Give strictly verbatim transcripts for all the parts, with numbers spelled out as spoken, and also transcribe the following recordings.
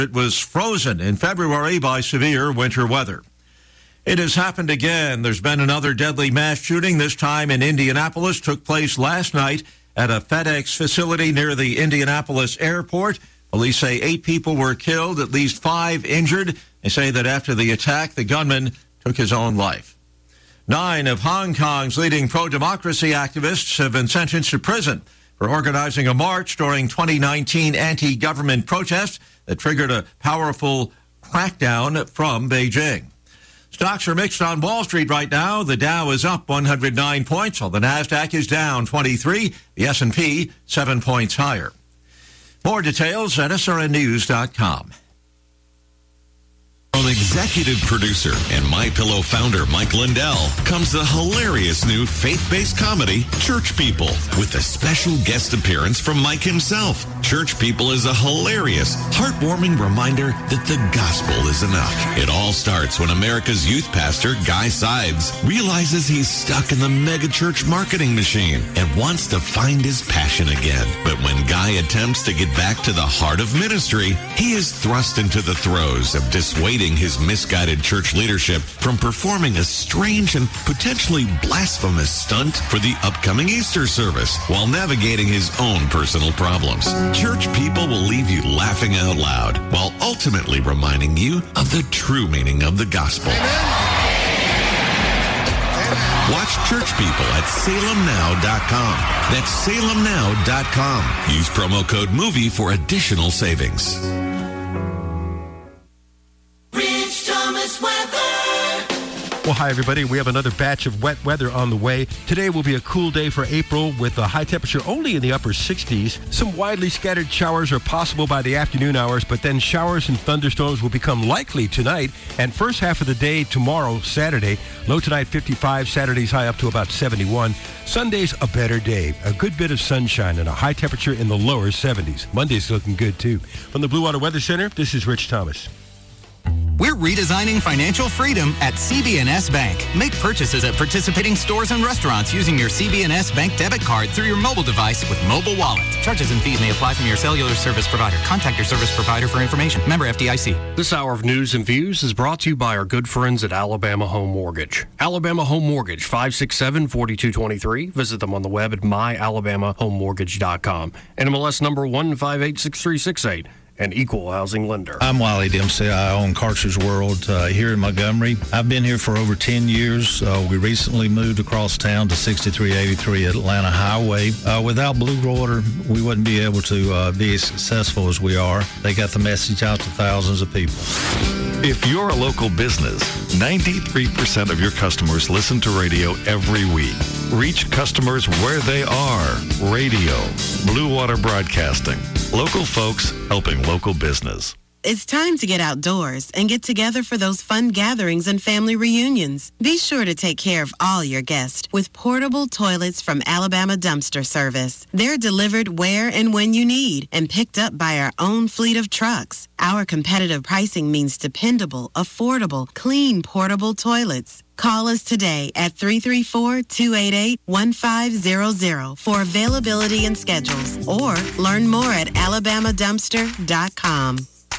It was frozen in February by severe winter weather. It has happened again. There's been another deadly mass shooting, this time in Indianapolis. Took place last night at a FedEx facility near the Indianapolis airport. Police say eight people were killed, at least five injured. They say that after the attack, the gunman took his own life. Nine of Hong Kong's leading pro-democracy activists have been sentenced to prison for organizing a march during twenty nineteen anti-government protests that triggered a powerful crackdown from Beijing. Stocks are mixed on Wall Street right now. The Dow is up one hundred nine points, while the NASDAQ is down twenty-three. The S and P, seven points higher. More details at S R N news dot com. From executive producer and MyPillow founder Mike Lindell comes the hilarious new faith-based comedy, Church People, with a special guest appearance from Mike himself. Church People is a hilarious, heartwarming reminder that the gospel is enough. It all starts when America's youth pastor, Guy Sides, realizes he's stuck in the megachurch marketing machine and wants to find his passion again. But when Guy attempts to get back to the heart of ministry, he is thrust into the throes of dissuading his misguided church leadership from performing a strange and potentially blasphemous stunt for the upcoming Easter service while navigating his own personal problems. Church People will leave you laughing out loud while ultimately reminding you of the true meaning of the gospel. Watch Church People at Salem Now dot com. That's Salem Now dot com. Use promo code MOVIE for additional savings. Well, hi, everybody. We have another batch of wet weather on the way. Today will be a cool day for April with a high temperature only in the upper sixties. Some widely scattered showers are possible by the afternoon hours, but then showers and thunderstorms will become likely tonight and first half of the day tomorrow, Saturday. Low tonight, fifty-five. Saturday's high up to about seventy-one. Sunday's a better day. A good bit of sunshine and a high temperature in the lower seventies. Monday's looking good, too. From the Blue Water Weather Center, this is Rich Thomas. We're redesigning financial freedom at C B N S Bank. Make purchases at participating stores and restaurants using your C B N S Bank debit card through your mobile device with Mobile Wallet. Charges and fees may apply from your cellular service provider. Contact your service provider for information. Member F D I C. This hour of news and views is brought to you by our good friends at Alabama Home Mortgage. Alabama Home Mortgage, five six seven, four two two three. Visit them on the web at my alabama home mortgage dot com. N M L S number one five eight six three six eight. An equal housing lender. I'm Wiley Dempsey. I own Carter's World uh, here in Montgomery. I've been here for over ten years. Uh, we recently moved across town to sixty-three eighty-three Atlanta Highway. Uh, without Blue Water, we wouldn't be able to uh, be as successful as we are. They got the message out to thousands of people. If you're a local business, ninety-three percent of your customers listen to radio every week. Reach customers where they are. Radio, Blue Water Broadcasting. Local folks helping local business. It's time to get outdoors and get together for those fun gatherings and family reunions. Be sure to take care of all your guests with portable toilets from Alabama Dumpster Service. They're delivered where and when you need and picked up by our own fleet of trucks. Our competitive pricing means dependable, affordable, clean portable toilets. Call us today at three three four, two eight eight, one five zero zero for availability and schedules, or learn more at alabama dumpster dot com.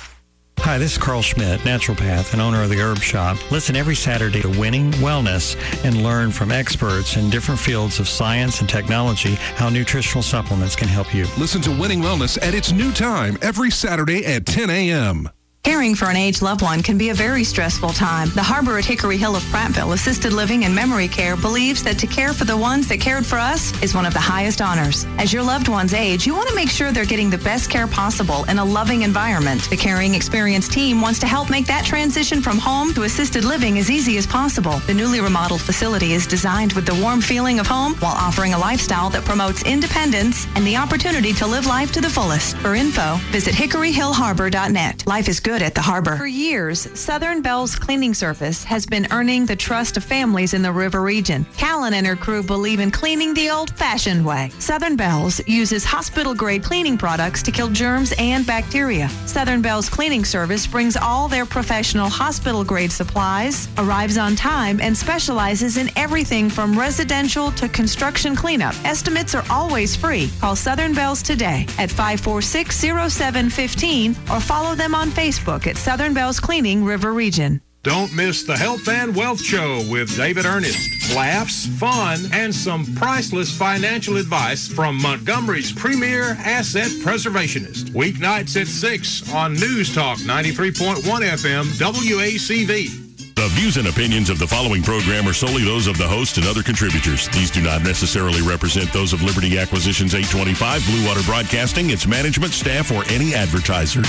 Hi, this is Carl Schmidt, naturopath and owner of the Herb Shop. Listen every Saturday to Winning Wellness and learn from experts in different fields of science and technology how nutritional supplements can help you. Listen to Winning Wellness at its new time every Saturday at ten a.m. Caring for an aged loved one can be a very stressful time. The Harbor at Hickory Hill of Prattville Assisted Living and Memory Care believes that to care for the ones that cared for us is one of the highest honors. As your loved ones age, you want to make sure they're getting the best care possible in a loving environment. The Caring Experience team wants to help make that transition from home to assisted living as easy as possible. The newly remodeled facility is designed with the warm feeling of home while offering a lifestyle that promotes independence and the opportunity to live life to the fullest. For info, visit hickory hill harbor dot net. Life is good good at the harbor. For years, Southern Bell's cleaning service has been earning the trust of families in the river region. Callan and her crew believe in cleaning the old-fashioned way. Southern Bell's uses hospital-grade cleaning products to kill germs and bacteria. Southern Bell's cleaning service brings all their professional hospital-grade supplies, arrives on time, and specializes in everything from residential to construction cleanup. Estimates are always free. Call Southern Bell's today at five four six, zero seven one five or follow them on Facebook at Southern Bell's Cleaning River Region. Don't miss the Health and Wealth Show with David Ernest. Laughs, fun, and some priceless financial advice from Montgomery's premier asset preservationist. Weeknights at six on News Talk ninety-three point one F M W A C V. The views and opinions of the following program are solely those of the host and other contributors. These do not necessarily represent those of Liberty Acquisitions eight twenty-five, Blue Water Broadcasting, its management, staff, or any advertisers.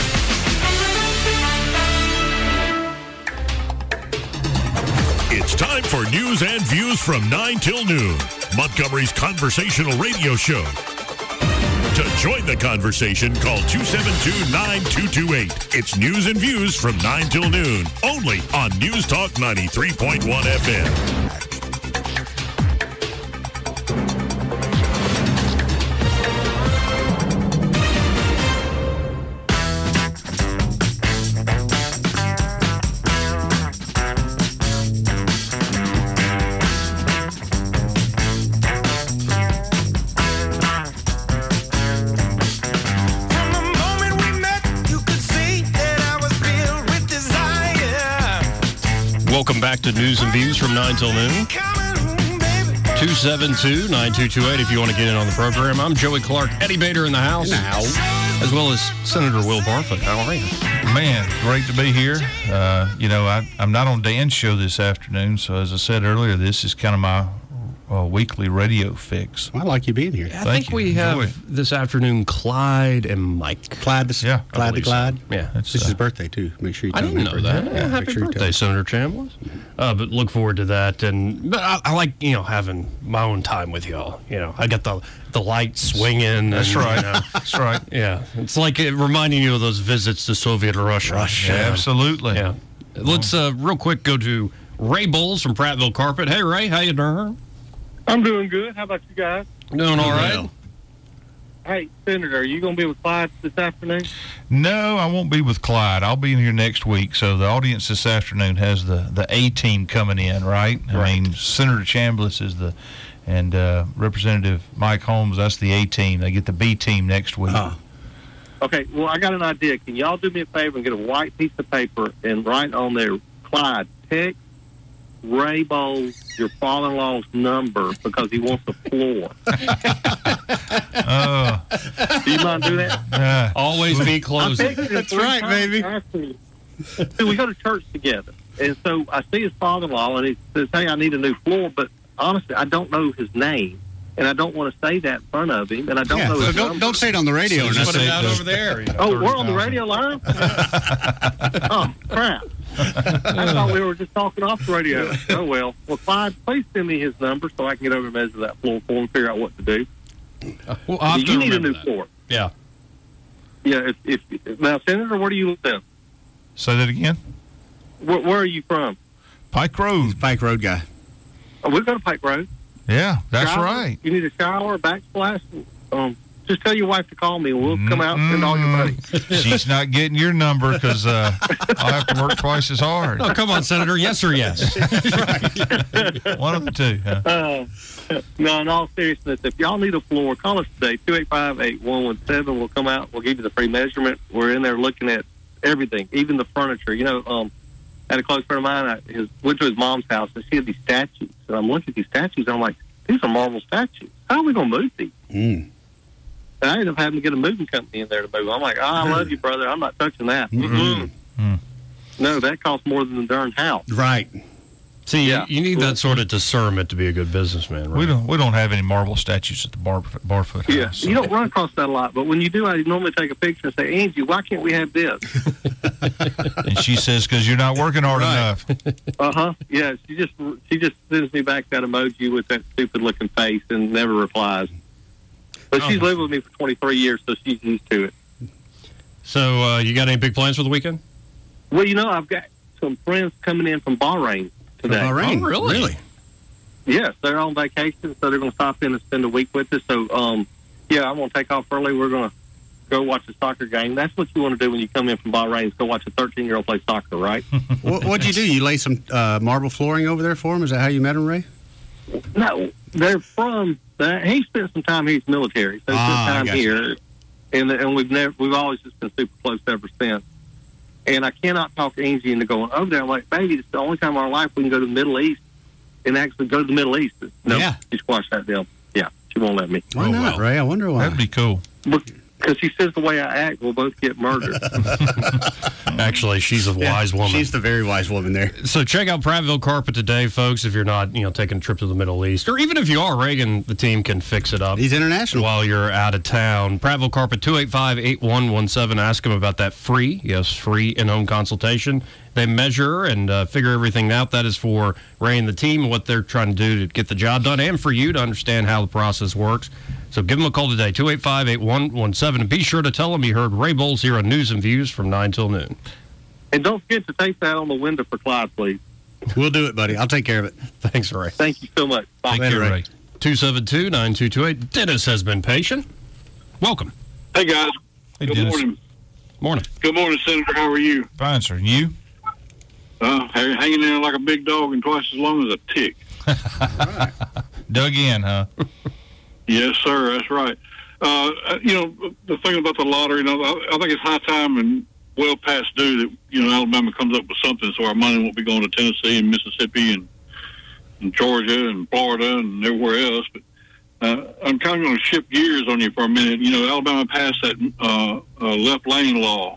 It's time for news and views from nine till noon, Montgomery's conversational radio show. To join the conversation, call two seven two, nine two two eight. It's news and views from nine till noon, only on News Talk ninety-three point one F M. Welcome back to News and Views from nine till noon. two seven two, nine two two eight if you want to get in on the program. I'm Joey Clark, Eddie Bader in the house. In the house. As well as Senator Will Barfoot. How are you? Man, great to be here. Uh, you know, I, I'm not on Dan's show this afternoon, so as I said earlier, this is kind of my uh, weekly radio fix. Well, I like you being here. I think you. we have Enjoy. this afternoon Clyde and Mike. Clyde, this, Yeah, I Clyde the believe so. Clyde. Yeah. It's his birthday, too. Make sure you I tell didn't him know happy that. birthday. Yeah, Yeah, happy make sure you birthday, tell him. Senator Chambliss. Uh, but look forward to that. And but I, I like, you know, having my own time with y'all. You know, I got the the lights swinging. That's and, right. You know, That's right. yeah. It's like it reminding you of those visits to Soviet Russia. Russia. Yeah. Absolutely. Yeah. Let's uh, real quick go to Ray Bowles from Prattville Carpet. Hey, Ray, how you doing? I'm doing good. How about you guys? Doing all right. Well. Hey, Senator, are you going to be with Clyde this afternoon? No, I won't be with Clyde. I'll be in here next week. So the audience this afternoon has the, the A team coming in, right? I Right. mean, Senator Chambliss is the, and uh, Representative Mike Holmes, that's the A team. They get the B team next week. Uh, Okay, well, I got an idea. Can y'all do me a favor and get a white piece of paper and write on there, Clyde, text Ray Bowles your father-in-law's number because he wants the floor. Oh. Do you mind do that? Uh, Always be I closing. texted him That's three right, times baby. after- So we go to church together. And so I see his father-in-law, and he says, hey, I need a new floor. But honestly, I don't know his name. And I don't want to say that in front of him. And I don't yeah, know so his don't, number. don't say it on the radio. So or just nothing. say Out the- over there. You know. Oh, we're on the thirty radio line? Oh, crap. I thought we were just talking off the radio. Oh, well. Well, Clyde, please send me his number so I can get over and measure that floor for him and figure out what to do. Well, I'll have to You need a remember new that. floor. Yeah. Yeah, if, if now, Senator, where do you live? Say that again. Where, where are you from? Pike Road. Pike Road guy. Oh, we go to Pike Road. Yeah, that's Shower. right. You need a shower, backsplash. Um, just tell your wife to call me, and we'll come out and send all your money. She's not getting your number because uh, I'll have to work twice as hard. Oh, come on, Senator. Yes or yes? One of the two. Huh? Uh, no, in all seriousness, if y'all need a floor, call us today, two eight five, eight one one seven. We'll come out. We'll give you the free measurement. We're in there looking at everything, even the furniture. You know, um, I had a close friend of mine. I his, went to his mom's house, and she had these statues. And I'm looking at these statues, and I'm like, these are marble statues. How are we going to move these? Mm. And I ended up having to get a moving company in there to move. I'm like, oh, I love you, brother. I'm not touching that. Mm-mm. Mm-mm. No, that costs more than the darn house. Right. See, Yeah. you, you need that sort of discernment to be a good businessman, right? We don't we don't have any marble statues at the bar, Barfoot House. Yeah, so- you don't run across that a lot, but when you do, I normally take a picture and say, Angie, why can't we have this? And she says, because you're not working hard Right. enough. Uh huh. Yeah, she just she just sends me back that emoji with that stupid looking face and never replies. But she's Oh. lived with me for twenty-three years, so she's used to it. So uh, you got any big plans for the weekend? Well, you know, I've got some friends coming in from Bahrain today. Bahrain? Oh, really? Really? Yes, they're on vacation, so they're going to stop in and spend a week with us. So, um, yeah, I'm going to take off early. We're going to go watch a soccer game. That's what you want to do when you come in from Bahrain, is go watch a thirteen-year-old play soccer, right? what, what'd you do? You lay some uh, marble flooring over there for him? Is that how you met him, Ray? No, they're from. Uh, he spent some time. He's military, so he spent Ah, I time got you. here, and and we've never we've always just been super close ever since. And I cannot talk Angie into going over there. I'm like, baby, it's the only time in our life we can go to the Middle East and actually go to the Middle East. No, Yeah. she squashed that deal. Yeah, she won't let me. Why Oh, not, well. Ray? I wonder why. That'd be cool. Because she says the way I act, we'll both get murdered. Actually, she's a wise woman. She's the very wise woman there. So check out Prattville Carpet today, folks, if you're not, you know, taking a trip to the Middle East. Or even if you are, Reagan, the team can fix it up. He's international. While you're out of town. Prattville Carpet, two eight five, eight one one seven. Ask them about that free, yes, free in-home consultation. They measure and uh, figure everything out. That is for Ray and the team and what they're trying to do to get the job done, and for you to understand how the process works. So give them a call today, two eight five, eight one one seven. And be sure to tell them you heard Ray Bowles here on News and Views from nine till noon. And don't forget to tape that on the window for Clyde, please. We'll do it, buddy. I'll take care of it. Thanks, Ray. Thank you so much. Bye. Thank you, Ray. two seven two, nine two two eight. Dennis has been patient. Welcome. Hey, guys. Hey, Good Dennis. morning. Morning. Good morning, Senator. How are you? Fine, sir. And you? Uh, hanging in like a big dog and twice as long as a tick. Dug in, huh? Yes, sir. That's right. Uh, you know, the thing about the lottery, you know, I, I think it's high time and well past due that, you know, Alabama comes up with something so our money won't be going to Tennessee and Mississippi and, and Georgia and Florida and everywhere else. But uh, I'm kind of going to shift gears on you for a minute. You know, Alabama passed that uh, uh, left lane law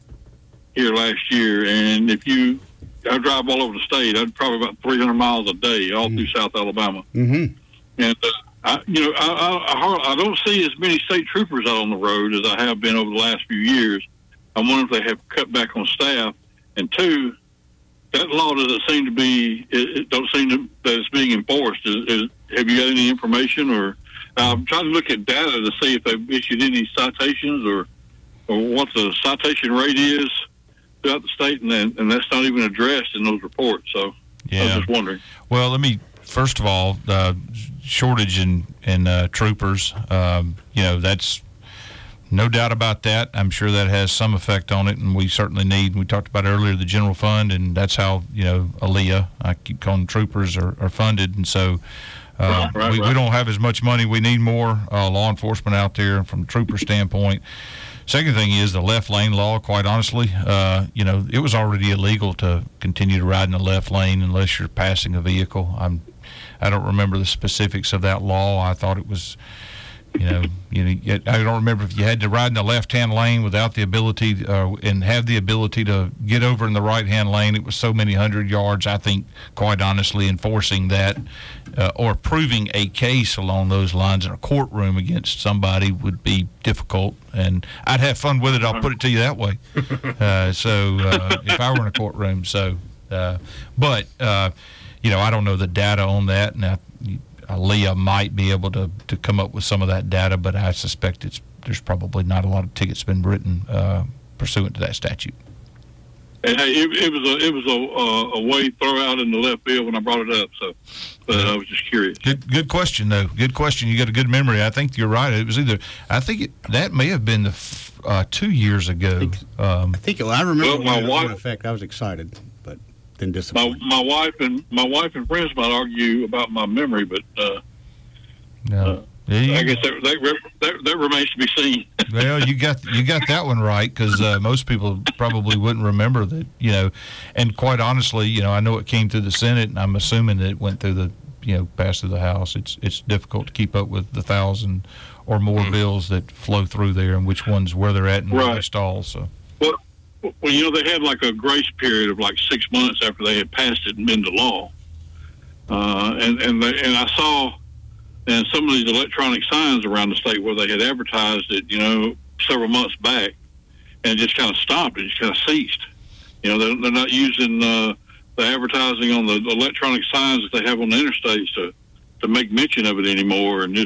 here last year, and if you, I drive all over the state, I'd probably about three hundred miles a day all through South Alabama. Mm-hmm. And, uh, I, you know, I, I, I, hard- I don't see as many state troopers out on the road as I have been over the last few years. I wonder if they have cut back on staff. And two, that law doesn't seem to be, it, it don't seem to, that it's being enforced. Is, is, have you got any information? Or I'm trying to look at data to see if they've issued any citations or, or what the citation rate is throughout the state, and, then, and that's not even addressed in those reports. So I was just wondering. Well, let me, first of all, uh, shortage in, in uh, troopers, um, you know, that's no doubt about that. I'm sure that has some effect on it, and we certainly need, we talked about earlier, the general fund, and that's how, you know, A L E A, I keep calling troopers, are, are funded, and so uh, Right, right, we, we right. don't have as much money. We need more uh, law enforcement out there from a trooper standpoint. Second thing is the left lane law, quite honestly. Uh, you know, it was already illegal to continue to ride in the left lane unless you're passing a vehicle. I'm, I don't remember the specifics of that law. I thought it was, you know, you know, I don't remember if you had to ride in the left-hand lane without the ability uh, and have the ability to get over in the right-hand lane. It was so many hundred yards. I think, quite honestly, enforcing that uh, or proving a case along those lines in a courtroom against somebody would be difficult, and I'd have fun with it. I'll put it to you that way. Uh, so uh, if I were in a courtroom, so uh, but uh, you know, I don't know the data on that, and I, Leah might be able to, to come up with some of that data, but I suspect it's there's probably not a lot of tickets been written uh, pursuant to that statute. And hey, it, it was a it was a, uh, a way throw out in the left field when I brought it up. So, but I was just curious. Good good question though. Good question. You got a good memory. I think you're right. It was either I think it, that may have been the f- uh, two years ago. Um, I think I remember Well, when my it went wife- into effect. I was excited, but then My disappointed. my wife and my wife and friends might argue about my memory, but uh, no. Yeah, you- I guess that that, re- that that remains to be seen. Well, you got you got that one right because uh, most people probably wouldn't remember that, you know. And quite honestly, you know, I know it came through the Senate, and I'm assuming that it went through the, you know, passed through the House. It's it's difficult to keep up with the thousand or more Mm-hmm. bills that flow through there and which ones where they're at and where they Right. stall. So Well, well, you know, they had like a grace period of like six months after they had passed it into law, uh, and and they, and I saw. And some of these electronic signs around the state where they had advertised it, you know, several months back, and it just kind of stopped. It just kind of ceased. You know, they're, they're not using uh, the advertising on the electronic signs that they have on the interstates to, to make mention of it anymore. And just,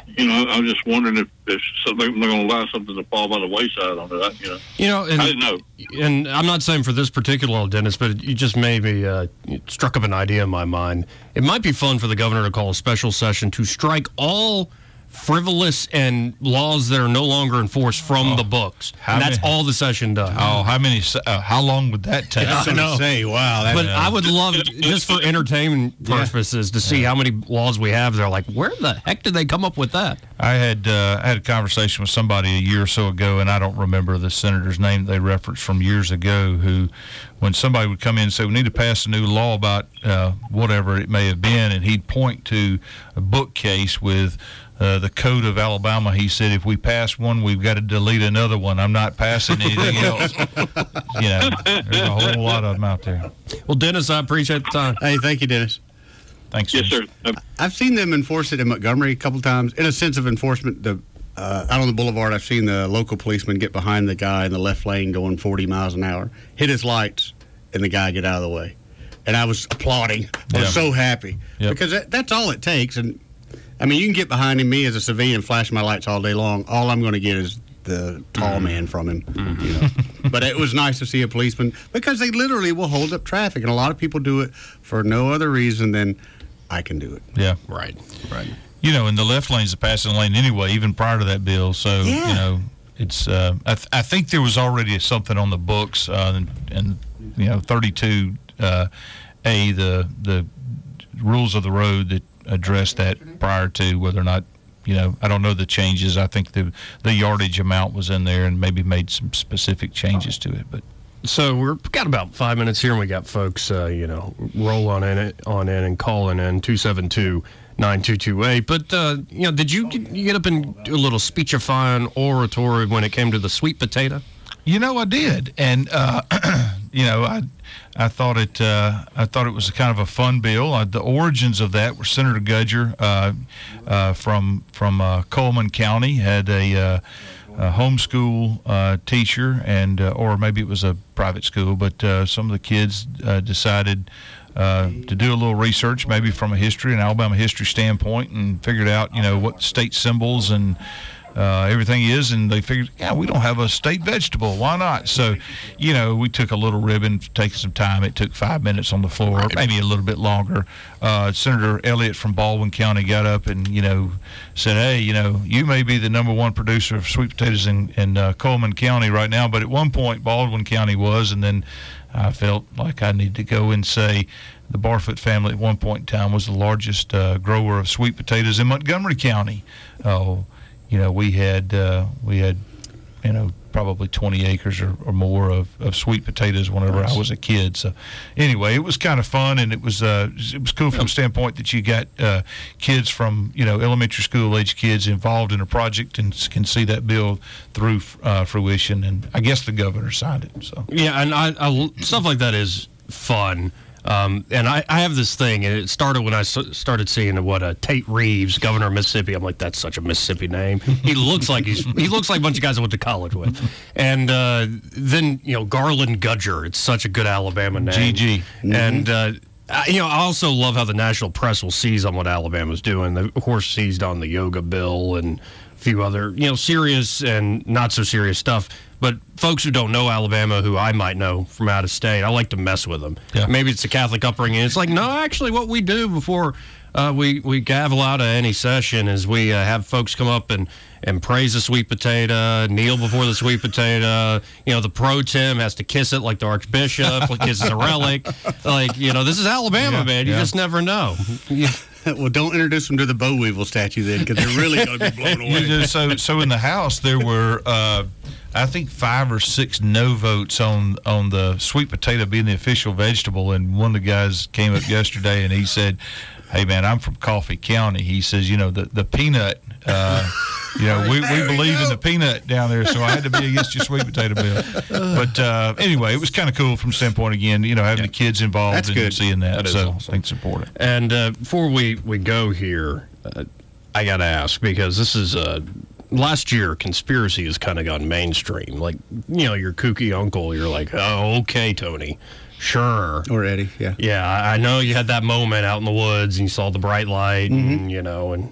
you know, I, I'm just wondering if, if something, they're going to allow something to fall by the wayside on that. You know, you know, and, I didn't know. And I'm not saying for this particular law, Dennis, but you just made me uh, it struck up an idea in my mind. It might be fun for the governor to call a special session to strike all frivolous and laws that are no longer enforced from oh, the books. And that's many, all the session does. Oh, how many? Uh, how long would that take? I know. Say, wow. That, but uh, I would love, just for entertainment purposes, yeah. to see yeah. how many laws we have. They're like, where the heck did they come up with that? I had uh, I had a conversation with somebody a year or so ago, and I don't remember the senator's name they referenced from years ago, who, when somebody would come in and say, we need to pass a new law about uh, whatever it may have been, and he'd point to a bookcase with Uh, the Code of Alabama. He said, if we pass one, we've got to delete another one. I'm not passing anything else. You know, there's a whole lot of them out there. Well, Dennis, I appreciate the time. Hey, thank you, Dennis. Thanks. Yes, Dennis. sir. I've seen them enforce it in Montgomery a couple times. In a sense of enforcement, the uh, out on the boulevard, I've seen the local policeman get behind the guy in the left lane going forty miles an hour, hit his lights, and the guy get out of the way. And I was applauding. I was yeah. so happy. Yep. Because that, that's all it takes. And I mean, you can get behind him, me as a civilian, flash my lights all day long. All I'm going to get is the tall mm-hmm. man from him. Mm-hmm. You know? But it was nice to see a policeman, because they literally will hold up traffic, and a lot of people do it for no other reason than I can do it. Yeah, right, right. You know, and the left lane's the passing lane anyway, even prior to that bill. So yeah. you know, it's. Uh, I, th- I think there was already something on the books, uh, and, and you know, thirty-two uh, A, the the rules of the road that address that prior to whether or not, you know, I don't know the changes. I think the the yardage amount was in there and maybe made some specific changes to it. But so we've got about five minutes here, and we got folks, uh, you know, roll on in on in and calling in two seven two, nine two two eight. But uh, you know, did you you get up and do a little speechifying oratory when it came to the sweet potato? You know, I did, and uh, you know, I. I thought it. Uh, I thought it was a kind of a fun bill. Uh, the origins of that were Senator Gudger uh, uh, from from uh, Coleman County had a, uh, a homeschool uh, teacher, and uh, or maybe it was a private school, but uh, some of the kids uh, decided uh, to do a little research, maybe from a history, an Alabama history standpoint, and figured out, you know, what state symbols and Uh, everything is, and they figured, yeah, we don't have a state vegetable. Why not? So, you know, we took a little ribbon, taking some time. It took five minutes on the floor, right. maybe a little bit longer. Uh, Senator Elliott from Baldwin County got up and, you know, said, hey, you know, you may be the number one producer of sweet potatoes in, in uh, Coleman County right now, but at one point Baldwin County was, and then I felt like I need to go and say the Barfoot family at one point in time was the largest uh, grower of sweet potatoes in Montgomery County. Oh, You know, we had uh, we had, you know, probably twenty acres or, or more of, of sweet potatoes whenever nice. I was a kid. So, anyway, it was kind of fun, and it was uh, it was cool from the standpoint that you got uh, kids from, you know, elementary school age kids involved in a project and can see that bill through uh, fruition. And I guess the governor signed it. So yeah, and I, I stuff like that is fun. Um, and I, I have this thing, and it started when I s- started seeing what uh, Tate Reeves, governor of Mississippi. I'm like, that's such a Mississippi name. He looks like he's he looks like a bunch of guys I went to college with. And uh, then, you know, Garland Gudger. It's such a good Alabama name. G G. Mm-hmm. And uh, I, you know, I also love how the national press will seize on what Alabama's doing. They, of course, seized on the yoga bill and a few other, you know, serious and not so serious stuff. But folks who don't know Alabama, who I might know from out of state, I like to mess with them. Yeah. Maybe it's a Catholic upbringing. It's like, no, actually what we do before uh, we, we gavel out of any session is we uh, have folks come up and, and praise the sweet potato, kneel before the sweet potato. You know, the pro tem has to kiss it like the Archbishop, like kisses a relic. Like, you know, this is Alabama, yeah, man. You yeah. just never know. Well, don't introduce them to the boll weevil statue then, because they're really going to be blown away. You know, so, so in the House, there were, uh, I think, five or six no votes on on the sweet potato being the official vegetable. And one of the guys came up yesterday and he said, hey, man, I'm from Coffee County. He says, you know, the, the peanut, uh, you know, we, we believe we in the peanut down there, so I had to be against your sweet potato bill. But uh, anyway, it was kind of cool from the standpoint, again, you know, having yeah. the kids involved That's and good. seeing that. That is so awesome. I think it's important. And uh, before we, we go here, uh, I got to ask, because this is uh, last year, conspiracy has kind of gone mainstream. Like, you know, your kooky uncle, you're like, oh, okay, Tony. Sure. Or Eddie, yeah. Yeah, I know you had that moment out in the woods and you saw the bright light, mm-hmm. and, you know, and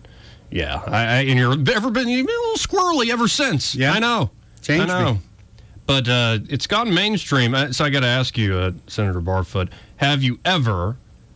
Yeah, I, I, and you're ever been you've been a little squirrely ever since. Yeah, I know. Changed I know. me. But uh, it's gone mainstream. So I got to ask you, uh, Senator Barfoot, have you ever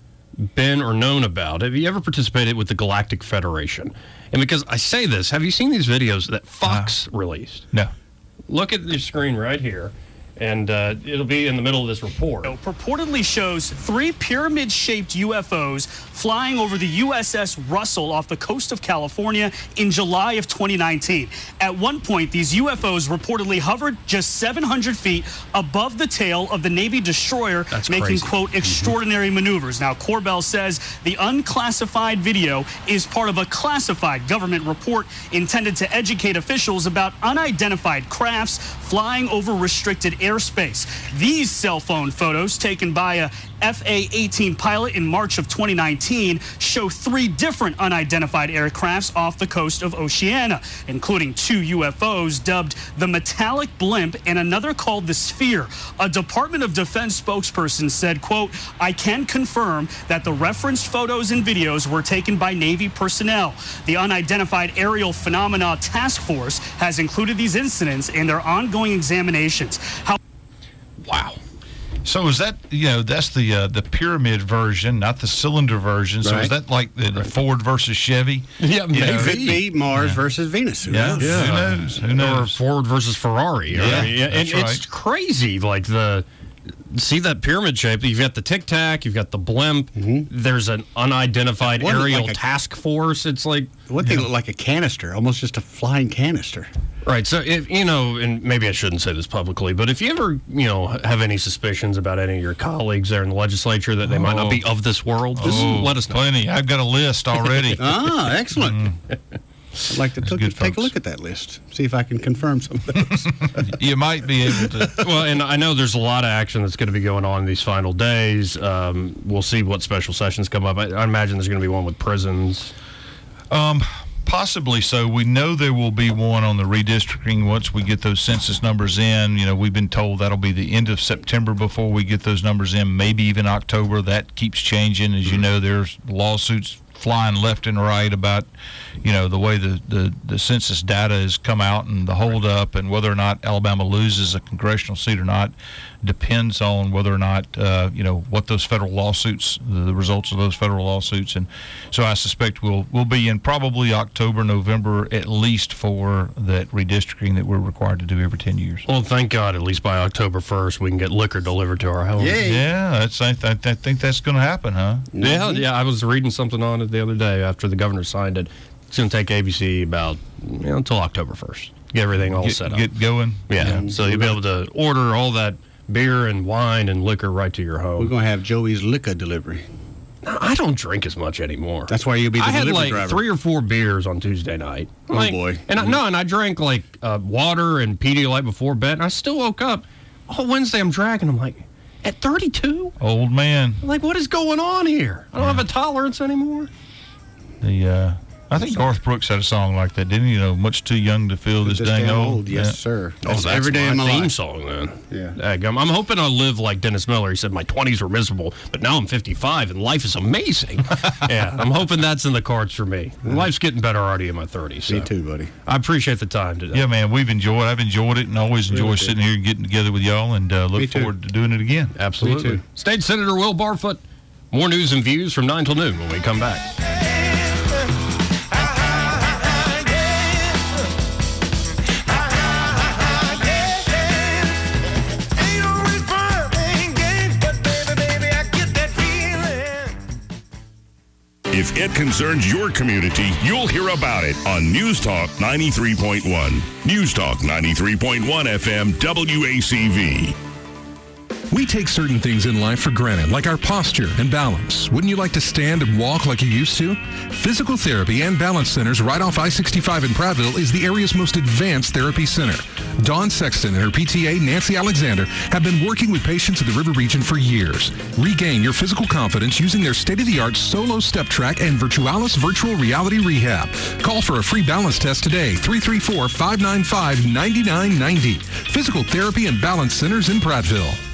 been or known about? Have you ever participated with the Galactic Federation? And because I say this, have you seen these videos that Fox uh, released? No. Look at the screen right here. And uh, it'll be in the middle of this report. Purportedly shows three pyramid-shaped U F Os flying over the U S S Russell off the coast of California in July of twenty nineteen. At one point, these U F Os reportedly hovered just seven hundred feet above the tail of the Navy destroyer, That's making, crazy. quote, extraordinary mm-hmm. maneuvers. Now, Corbell says the unclassified video is part of a classified government report intended to educate officials about unidentified crafts flying over restricted airspace. These cell phone photos taken by a F A eighteen pilot in March of twenty nineteen show three different unidentified aircrafts off the coast of Oceania, including two U F Os dubbed the Metallic Blimp and another called the Sphere. A Department of Defense spokesperson said, quote, I can confirm that the referenced photos and videos were taken by Navy personnel. The Unidentified Aerial Phenomena Task Force has included these incidents in their ongoing examinations. How- wow. So is that, you know, that's the uh, the pyramid version, not the cylinder version. So Right. is that like the, the Ford versus Chevy? Yeah, You know? It could be Mars Yeah. versus Venus. Who Yeah. knows? Who knows? Who knows? Or Ford versus Ferrari. Yeah, right? yeah. And that's it's right. crazy. Like the see that pyramid shape. You've got the Tic Tac. You've got the blimp. Mm-hmm. There's an unidentified What, aerial like a- task force. It's like What they look like a canister, almost just a flying canister. right. So if you know, and maybe I shouldn't say this publicly, but if you ever you know have any suspicions about any of your colleagues there in the legislature that they might not be of this world, just Oh, let us know. Plenty. I've got a list already. Ah, excellent. Mm. I'd like to took, good, take folks. a look at that list, see if I can confirm some of those. You might be able to. Well, and I know there's a lot of action that's going to be going on in these final days. Um, we'll see what special sessions come up. I, I imagine there's going to be one with prisons. Um, possibly so. We know there will be one on the redistricting once we get those census numbers in. You know, we've been told that'll be the end of September before we get those numbers in, maybe even October. That keeps changing. As you know, there's lawsuits flying left and right about, you know, the way the, the, the census data has come out and the holdup and whether or not Alabama loses a congressional seat or not depends on whether or not, uh, you know, what those federal lawsuits, the results of those federal lawsuits. And so I suspect we'll, we'll be in probably October, November, at least for that redistricting that we're required to do every ten years. Well, thank God, at least by October first, we can get liquor delivered to our homes. Yay. Yeah, that's, I, I, I think that's going to happen, huh? Yeah, yeah. I was reading something on it the other day after the governor signed it. It's going to take A B C about you know, until October first. Get everything all Get, set up. get going. yeah. so you'll be able to order all that beer and wine and liquor right to your We're home. going to have Joey's liquor delivery. No, I don't drink as much anymore. That's why you'll be the I had delivery like driver. three or four beers on Tuesday night. Oh, Like- boy. And I, no, and I drank like uh, water and Pedialyte before bed, and I still woke up. Oh, Wednesday I'm dragging. I'm like, at thirty-two? Old man. Like, what is going on here? I don't have a tolerance anymore. The uh, I think Garth Brooks had a song like that, didn't he? You know, much too young to feel this, This dang damn old. old, yes, Yeah. sir. Oh, That's that's every day my of my theme life. song, then. Yeah. Daggum. I'm hoping I live like Dennis Miller. He said my twenties were miserable, but now I'm fifty-five and life is amazing. Yeah, I'm hoping that's in the cards for me. Life's getting better already in my thirties. So. Me too, buddy. I appreciate the time today. Yeah, man, we've enjoyed. I've enjoyed it, and always enjoy Really sitting here and getting together with y'all, and uh, Me look too. forward to doing it again. Absolutely. Me too. State Senator Will Barfoot. More news and views from nine till noon when we come back. If it concerns your community, you'll hear about it on News Talk ninety-three point one. News Talk ninety-three point one F M W A C V. We take certain things in life for granted, like our posture and balance. Wouldn't you like to stand and walk like you used to? Physical Therapy and Balance Centers right off I sixty-five in Prattville is the area's most advanced therapy center. Dawn Sexton and her P T A, Nancy Alexander, have been working with patients in the River Region for years. Regain your physical confidence using their state-of-the-art Solo Step Track and Virtualis Virtual Reality Rehab. Call for a free balance test today, three three four, five nine five, nine nine nine zero. Physical Therapy and Balance Centers in Prattville.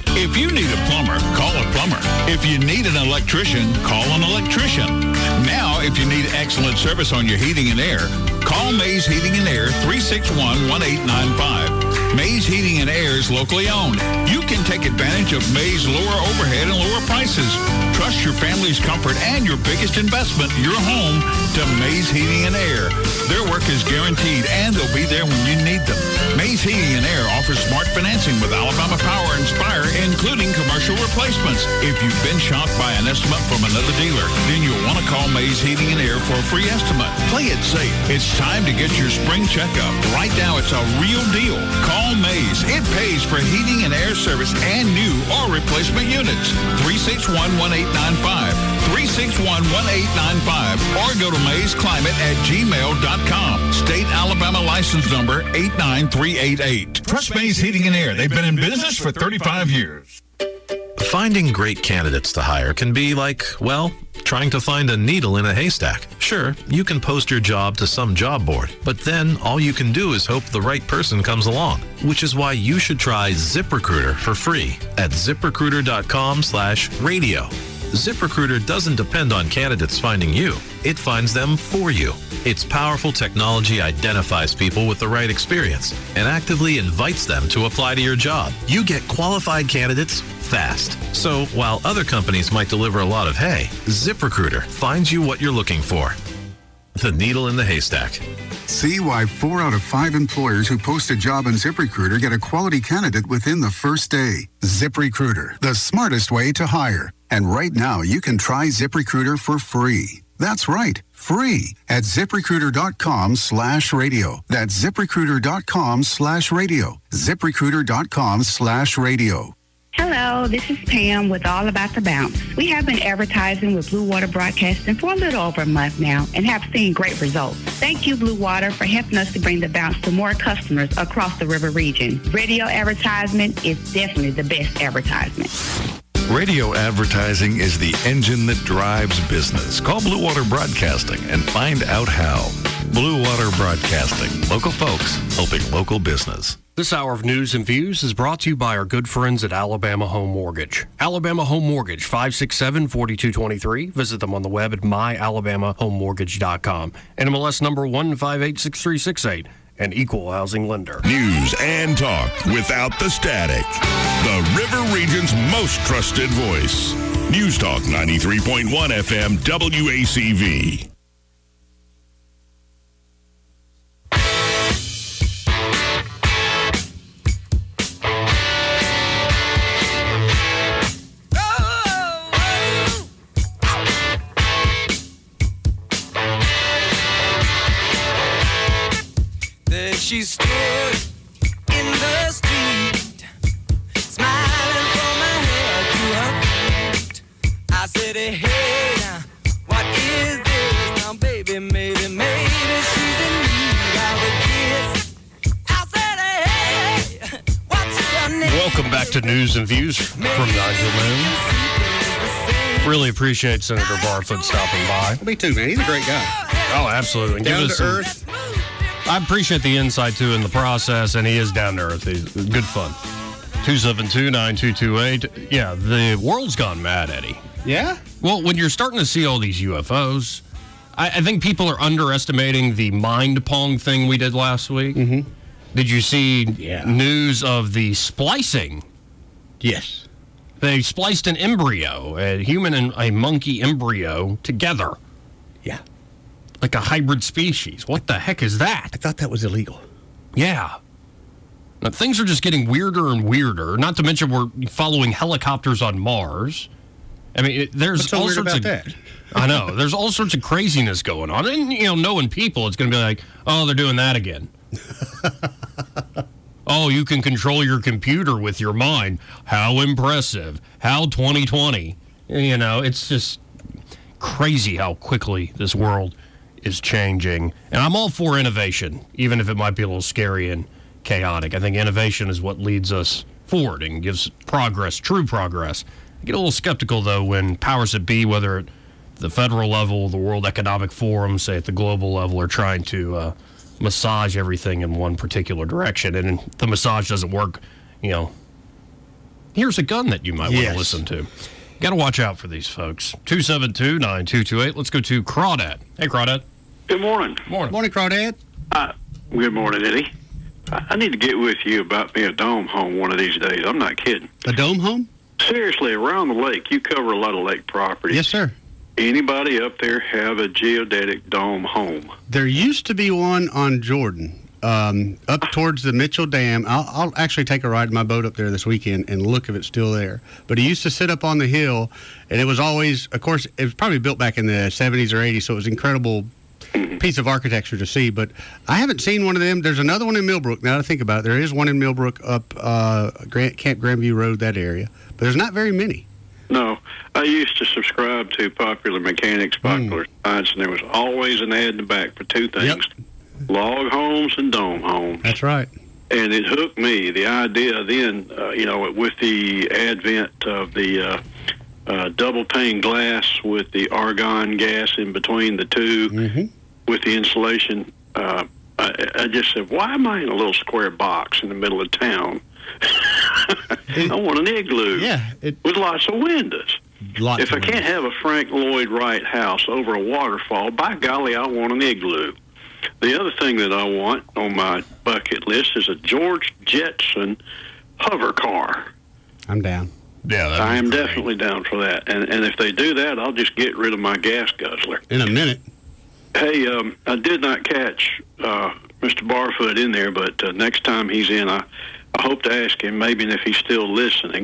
If you need a plumber, call a plumber. If you need an electrician, call an electrician. Now, if you need excellent service on your heating and air, call Mays Heating and Air three six one, one eight nine five. Mays Heating and Air is locally owned. You can take advantage of Mays' lower overhead and lower prices. Trust your family's comfort and your biggest investment, your home, to Mays Heating and Air. Their work is guaranteed, and they'll be there when you need them. Mays Heating and Air offers smart financing with Alabama Power and Spire, including commercial replacements. If you've been shocked by an estimate from another dealer, then you'll want to call Mays Heating and Air for a free estimate. Play it safe. It's time to get your spring checkup. Right now, it's a real deal. Call Mays. It pays for heating and air service and new or replacement units. three six one, one eight nine five. three six one, one eight nine five. Or go to mays climate at gmail dot com. State Alabama license number eight nine three eight eight. Trust Mays Heating and Air. They've been in business for thirty-five years. Finding great candidates to hire can be like, well, trying to find a needle in a haystack. Sure, you can post your job to some job board, but then all you can do is hope the right person comes along, which is why you should try ZipRecruiter for free at ZipRecruiter.com slash radio. ZipRecruiter doesn't depend on candidates finding you. It finds them for you. Its powerful technology identifies people with the right experience and actively invites them to apply to your job. You get qualified candidates fast. So while other companies might deliver a lot of hay, ZipRecruiter finds you what you're looking for. The needle in the haystack. See why four out of five employers who post a job on ZipRecruiter get a quality candidate within the first day. ZipRecruiter, the smartest way to hire. And right now, you can try ZipRecruiter for free. That's right, free at ZipRecruiter.com slash radio. That's ZipRecruiter.com slash radio. ZipRecruiter.com slash radio. Hello, this is Pam with All About the Bounce. We have been advertising with Blue Water Broadcasting for a little over a month now and have seen great results. Thank you, Blue Water, for helping us to bring the bounce to more customers across the river region. Radio advertisement is definitely the best advertisement. Radio advertising is the engine that drives business. Call Blue Water Broadcasting and find out how. Blue Water Broadcasting. Local folks helping local business. This hour of news and views is brought to you by our good friends at Alabama Home Mortgage. Alabama Home Mortgage, five six seven, four two two three. Visit them on the web at my alabama home mortgage dot com. N M L S number one five eight six three six eight. An equal housing lender. News and talk without the static. The River Region's most trusted voice. News Talk ninety-three point one F M W A C V. She stood in the street, smiling from her head to her feet. I said, hey, now, what is this? Now, baby, maybe, maybe she's in need of a kiss. I said, hey, what's your name? Welcome back to News and Views from nine till noon. Really appreciate Senator Barfoot stopping by. Me too, man. He's a great guy. Oh, absolutely. And Down give us to some, earth. I appreciate the insight, too, in the process, and he is down to earth. He's good fun. two seven two, nine two two eight. Yeah, the world's gone mad, Eddie. Yeah? Well, when you're starting to see all these U F Os, I, I think people are underestimating the mind pong thing we did last week. Mm-hmm. Did you see Yeah. news of the splicing? Yes. They spliced an embryo, a human and a monkey embryo, together. Yeah. Like a hybrid species. What the heck is that? I thought that was illegal. Yeah. Now, things are just getting weirder and weirder. Not to mention we're following helicopters on Mars. I mean, it, there's What's so all weird sorts about of that? I know. There's all sorts of craziness going on. And, you know, knowing people, it's going to be like, oh, they're doing that again. Oh, you can control your computer with your mind. How impressive. How twenty twenty. You know, it's just crazy how quickly this world is changing. And I'm all for innovation, even if it might be a little scary and chaotic. I think innovation is what leads us forward and gives progress, true progress. I get a little skeptical, though, when powers that be, whether at the federal level, the World Economic Forum, say at the global level, are trying to uh, massage everything in one particular direction. And the massage doesn't work, you know, here's a gun that you might Yes. want to listen to. Got to watch out for these folks. two seven two, nine two two eight. Let's go to Crawdad. Hey, Crawdad. Good morning. Morning. Morning, Crawdad. Uh, good morning, Eddie. I, I need to get with you about me a dome home one of these days. I'm not kidding. A dome home? Seriously, around the lake, you cover a lot of lake property. Yes, sir. Anybody up there have a geodetic dome home? There used to be one on Jordan, um, up towards the Mitchell Dam. I'll, I'll actually take a ride in my boat up there this weekend and look if it's still there. But he used to sit up on the hill, and it was always, of course, it was probably built back in the seventies or eighties, so it was an incredible piece of architecture to see. But I haven't seen one of them. There's another one in Millbrook, now that I think about it. There is one in Millbrook up uh, Grant, Camp Grandview Road, that area. But there's not very many. No. I used to subscribe to Popular Mechanics, Popular Science, and there was always an ad in the back for two things, log homes and dome homes. That's right. And it hooked me. The idea then, uh, you know, with the advent of the uh, uh, double pane glass with the argon gas in between the two, mm-hmm. with the insulation, uh, I, I just said, why am I in a little square box in the middle of town? I want an igloo yeah, it, with lots of windows. Lots if I can't have a Frank Lloyd Wright house over a waterfall, by golly, I want an igloo. The other thing that I want on my bucket list is a George Jetson hover car. I'm down. Yeah, I am great. Definitely down for that. And and if they do that, I'll just get rid of my gas guzzler. In a minute. Hey, um, I did not catch uh, Mister Barfoot in there, but uh, next time he's in, I, I hope to ask him, maybe if he's still listening,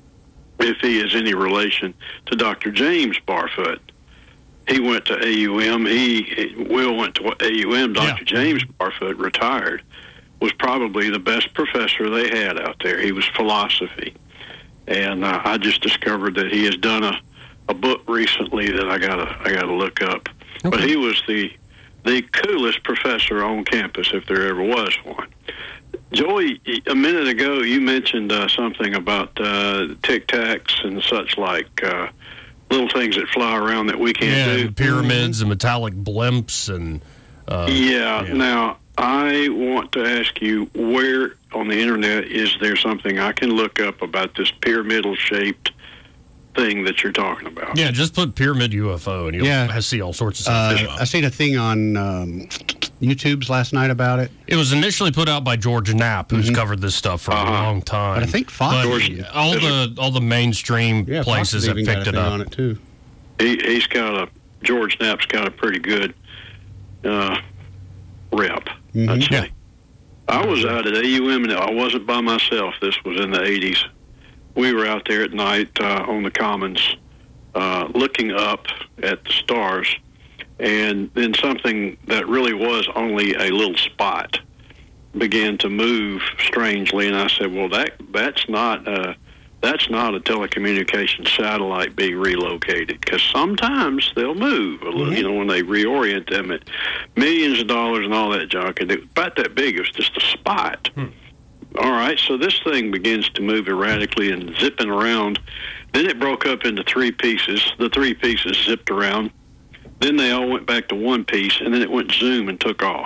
if he is any relation to Doctor James Barfoot. He went to A U M. He Will went to A U M. Doctor Yeah. James Barfoot, retired, was probably the best professor they had out there. He was philosophy. And uh, I just discovered that he has done a, a book recently that I gotta I gotta look up. Okay. But he was the the coolest professor on campus if there ever was one. Joey, a minute ago you mentioned uh, something about uh, Tic Tacs and such like uh, little things that fly around that we can't yeah, do. And pyramids and metallic blimps and uh, yeah, yeah. Now I want to ask you, where on the internet is there something I can look up about this pyramidal shaped thing that you're talking about? Yeah, just put pyramid U F O and you'll Yeah. see all sorts of stuff. Uh, I seen a thing on um, YouTube's last night about it. It was initially put out by George Knapp, who's Mhm. covered this stuff for a long time. But I think Fox- But George- all the all the mainstream Yeah, Fox places has have even got picked a it thing up on it too. He, he's got a, George Knapp's got a pretty good uh, rep, I'd say. I was out at A U M, and I wasn't by myself. This was in the eighties. We were out there at night uh, on the Commons uh, looking up at the stars, and then something that really was only a little spot began to move strangely, and I said, well, that that's not uh, that's not a telecommunications satellite being relocated, because sometimes they'll move a little, you know, when they reorient them at millions of dollars and all that junk, and it was about that big. It was just a spot. All right, so this thing begins to move erratically and zipping around. Then it broke up into three pieces. The three pieces zipped around. Then they all went back to one piece, and then it went zoom and took off.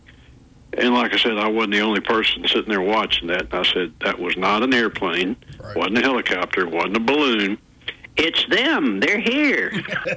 And like I said, I wasn't the only person sitting there watching that. And I said, that was not an airplane, wasn't a helicopter, wasn't a balloon. It's them. They're here.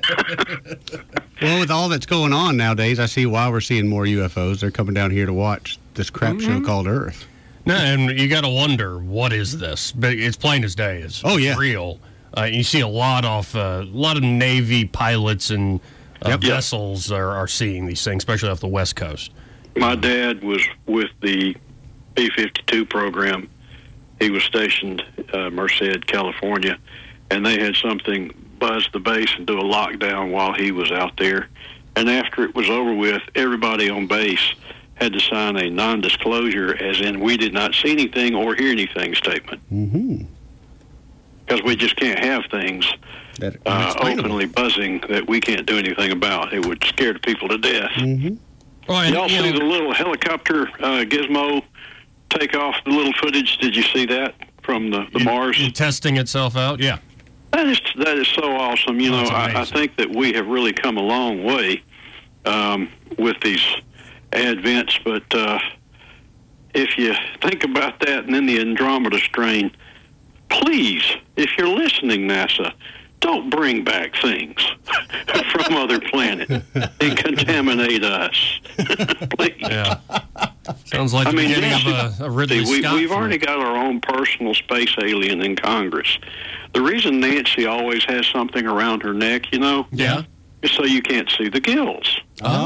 Well, with all that's going on nowadays, I see why we're seeing more U F Os. They're coming down here to watch this crap show Mhm. called Earth. No, and you got to wonder, what is this? But it's plain as day. It's Oh, yeah. real. Uh, you see a lot of uh, a lot of Navy pilots and uh, Yep. Yep. vessels are, are seeing these things, especially off the West Coast. My dad was with the B fifty-two program. He was stationed uh, Merced, California, and they had something buzz the base and do a lockdown while he was out there. And after it was over with, everybody on base had to sign a non-disclosure, as in we did not see anything or hear anything statement. Mm-hmm. Because we just can't have things that uh, openly buzzing that we can't do anything about. It would scare the people to death. Mm-hmm. Well, and, Y'all you see know- the little helicopter uh, gizmo take off the little footage? Did you see that from the, the Mars? Testing itself out, yeah. That is that is so awesome. You know, That's I, I amazing. think that we have really come a long way um, with these advents. But uh, if you think about that, and then the Andromeda strain, please, if you're listening, NASA, don't bring back things from other planets and contaminate us. Please. Yeah. Sounds like the I mean, beginning NASA, of a, a Ridley see, we, Scott We've film. already got our own personal space alien in Congress. The reason Nancy always has something around her neck, you know, Yeah. is so you can't see the gills.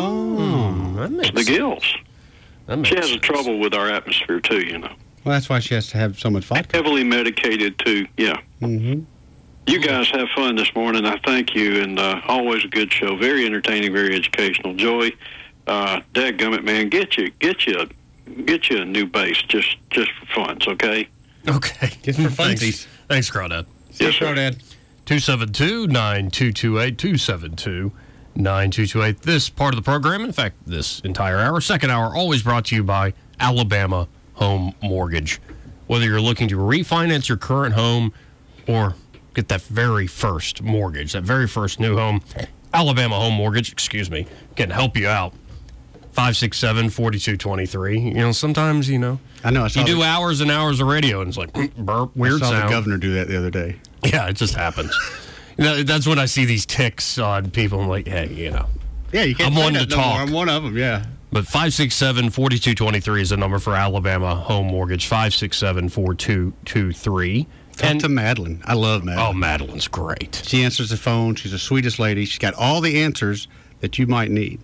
Oh, that makes The gills. That makes She has a trouble with our atmosphere, too, you know. Well, that's why she has to have so much vodka. Heavily medicated, too, yeah. Mm-hmm. You guys have fun this morning. I thank you, and uh, always a good show. Very entertaining, very educational. Joey, uh, dadgummit, man, get you, get you, get you a new bass just, just for funds, okay? Okay. Just for Thanks, funsies. Thanks, Crawdad. Yes, sir. Dad. two seven two, nine two two eight, two seven two, nine two two eight. This part of the program, in fact, this entire hour, second hour, always brought to you by Alabama Home Mortgage. Whether you're looking to refinance your current home or get that very first mortgage, that very first new home, Alabama Home Mortgage, excuse me, can help you out. five six seven, four two two three. You know, sometimes, you know, I know. I saw you do the, hours and hours of radio, and it's like, burp, weird I saw sound. the governor do that the other day. Yeah, it just happens. You know, that's when I see these ticks on people. I'm like, hey, you know. Yeah, you can't I'm say one that to no more. talk. I'm one of them, yeah. But five six seven, four two two three is the number for Alabama Home Mortgage, five six seven, four two two three. Talk And to Madeline. I love Madeline. oh, Madeline's great. She answers the phone. She's the sweetest lady. She's got all the answers that you might need.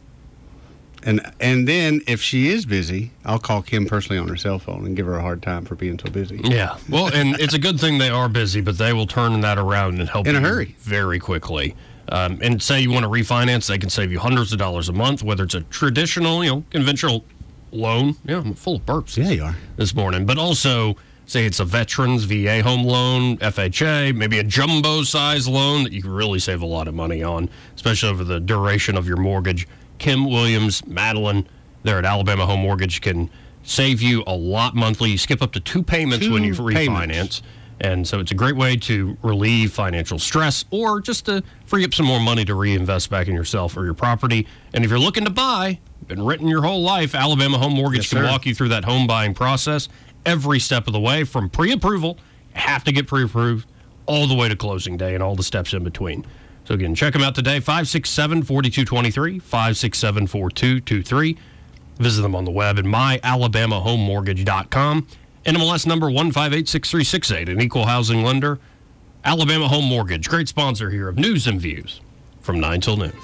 And and then if she is busy, I'll call Kim personally on her cell phone and give her a hard time for being so busy. Yeah. Well, and it's a good thing they are busy, but they will turn that around and help In a you hurry. very quickly. Um, and say you want to refinance, they can save you hundreds of dollars a month, whether it's a traditional, you know, conventional loan. Yeah, I'm full of burps. Yeah, you are. This morning. But also, say it's a veterans V A home loan, F H A, maybe a jumbo size loan that you can really save a lot of money on, especially over the duration of your mortgage. Kim Williams, Madeline, they're at Alabama Home Mortgage, can save you a lot monthly. You skip up to two payments Two when you refinance. payments. And so it's a great way to relieve financial stress or just to free up some more money to reinvest back in yourself or your property. And if you're looking to buy, been written your whole life, Alabama Home Mortgage Yes, can sir. walk you through that home buying process every step of the way, from pre-approval, have to get pre-approved, all the way to closing day and all the steps in between. So again, check them out today, five six seven, four two two three, five six seven, four two two three. Visit them on the web at my alabama home mortgage dot com. N M L S number one five eight six three six eight, an equal housing lender. Alabama Home Mortgage, great sponsor here of News and Views from nine till noon.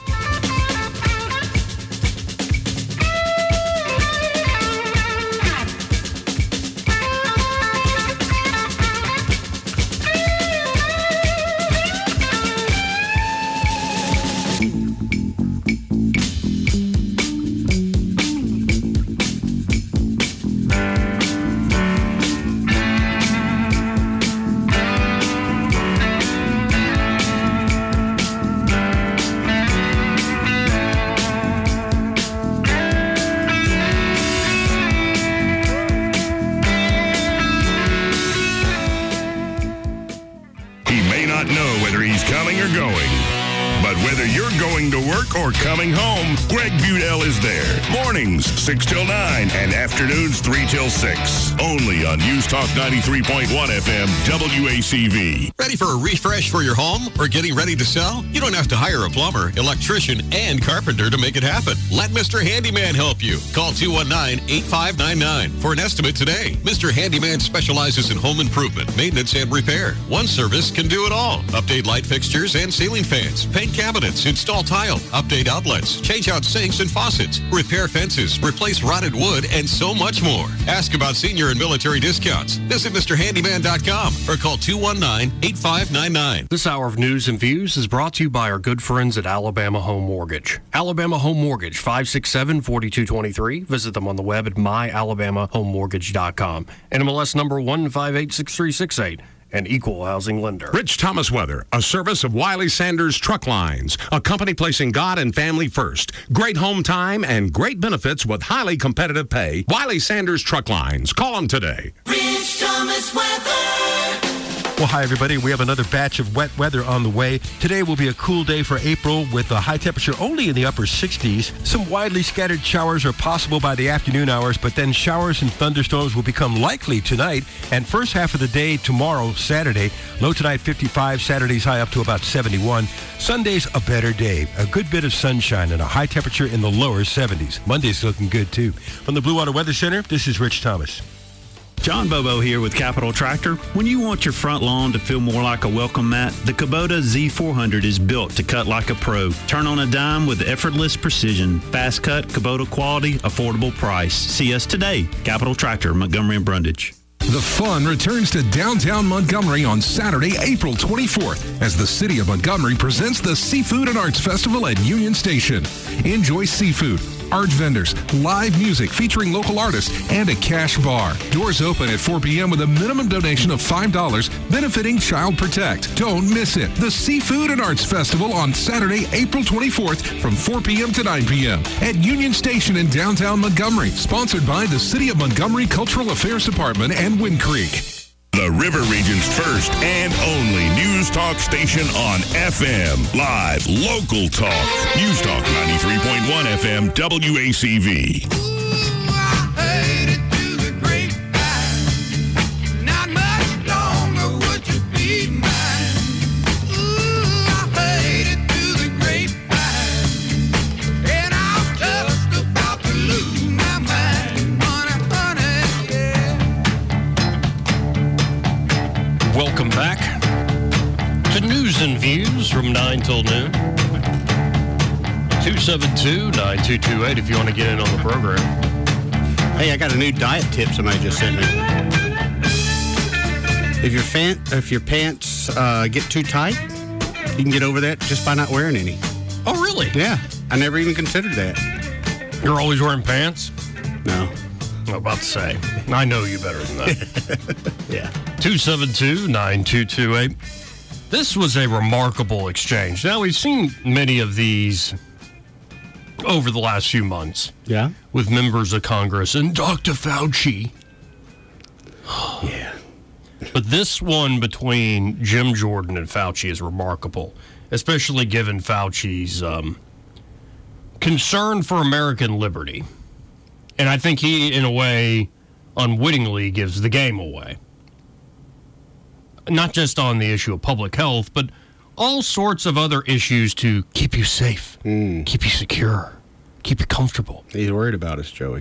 He may not know whether he's coming or going, but whether you're going to work or coming home, Greg Budell is there. Mornings, six till nine, and afternoons, three till six. Only on News Talk ninety-three point one F M, W A C V. Ready for a refresh for your home or getting ready to sell? You don't have to hire a plumber, electrician, and carpenter to make it happen. Let Mister Handyman help you. Call two one nine, eight five nine nine for an estimate today. Mister Handyman specializes in home improvement, maintenance, and repair. One service can do it all. Update light fixtures and ceiling fans, paint cabinets, install tile, update outlets, change out sinks and faucets, repair fences, replace rotted wood, and so much more. Ask about senior and military discounts. Visit Mr Handyman dot com or call two one nine, eight five nine nine. This hour of News and Views is brought to you by our good friends at Alabama Home Mortgage. Alabama Home Mortgage, five six seven, four two two three. Visit them on the web at my alabama home mortgage dot com. N M L S number one five eight six three six eight. An equal housing lender. Rich Thomas Weather, a service of Wiley Sanders Truck Lines, a company placing God and family first. Great home time and great benefits with highly competitive pay. Wiley Sanders Truck Lines. Call them today. Rich Thomas Weather. Well, hi, everybody. We have another batch of wet weather on the way. Today will be a cool day for April with a high temperature only in the upper sixties. Some widely scattered showers are possible by the afternoon hours, but then showers and thunderstorms will become likely tonight and first half of the day tomorrow, Saturday. Low tonight fifty-five, Saturday's high up to about seventy-one. Sunday's a better day. A good bit of sunshine and a high temperature in the lower seventies. Monday's looking good, too. From the Blue Water Weather Center, this is Rich Thomas. John Bobo here with Capital Tractor. When you want your front lawn to feel more like a welcome mat, the Kubota Z four hundred is built to cut like a pro. Turn on a dime with effortless precision. Fast cut, Kubota quality, affordable price. See us today. Capital Tractor, Montgomery and Brundage. The fun returns to downtown Montgomery on Saturday, April twenty-fourth, as the City of Montgomery presents the Seafood and Arts Festival at Union Station. Enjoy seafood, art vendors, live music featuring local artists, and a cash bar. Doors open at four p.m. with a minimum donation of five dollars, benefiting Child Protect. Don't miss it. The Seafood and Arts Festival on Saturday, April twenty-fourth from four p.m. to nine p.m. at Union Station in downtown Montgomery. Sponsored by the City of Montgomery Cultural Affairs Department and Wind Creek. The River Region's first and only news talk station on F M. Live, local talk. News Talk ninety-three point one F M, W A C V. Welcome back to News and Views from nine till noon. two seven two, nine two two eight if you want to get in on the program. Hey, I got a new diet tip somebody just sent me. If your, fan, if your pants uh, get too tight, you can get over that just by not wearing any. Oh, really? Yeah. I never even considered that. You're always wearing pants? No. I'm about to say. I know you better than that. Yeah. two seven two, nine two two eight. This was a remarkable exchange. Now, we've seen many of these over the last few months. Yeah. With members of Congress and Doctor Fauci. Yeah. But this one between Jim Jordan and Fauci is remarkable, especially given Fauci's um, concern for American liberty. And I think he, in a way, unwittingly gives the game away. Not just on the issue of public health, but all sorts of other issues to keep you safe, mm. keep you secure, keep you comfortable. He's worried about us, Joey.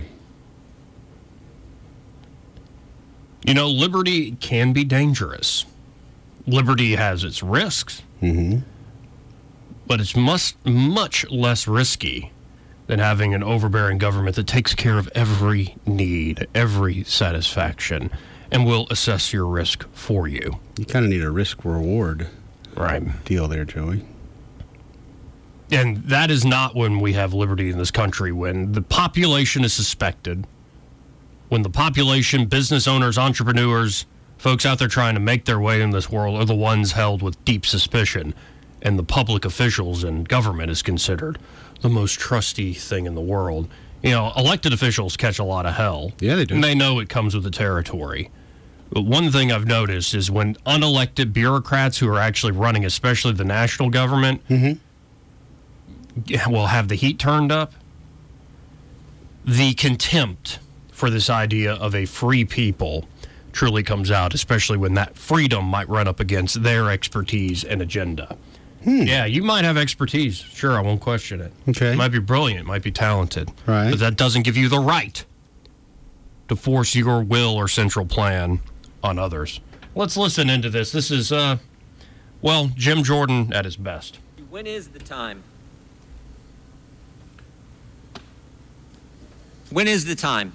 You know, liberty can be dangerous. Liberty has its risks, mm-hmm. but it's much, much less risky than having an overbearing government that takes care of every need, every satisfaction, and will assess your risk for you. You kind of need a risk-reward right. deal there, Joey. And that is not when we have liberty in this country, when the population is suspected, when the population, business owners, entrepreneurs, folks out there trying to make their way in this world are the ones held with deep suspicion, and the public officials and government is considered the most trusty thing in the world. You know, elected officials catch a lot of hell. Yeah, they do. And they know it comes with the territory. But one thing I've noticed is when unelected bureaucrats who are actually running, especially the national government, mm-hmm. will have the heat turned up, the contempt for this idea of a free people truly comes out, especially when that freedom might run up against their expertise and agenda. Hmm. Yeah, you might have expertise. Sure, I won't question it. Okay. You might be brilliant, might be talented. Right. But that doesn't give you the right to force your will or central plan on others. Let's listen into this. This is, uh, well, Jim Jordan at his best. When is the time? When is the time?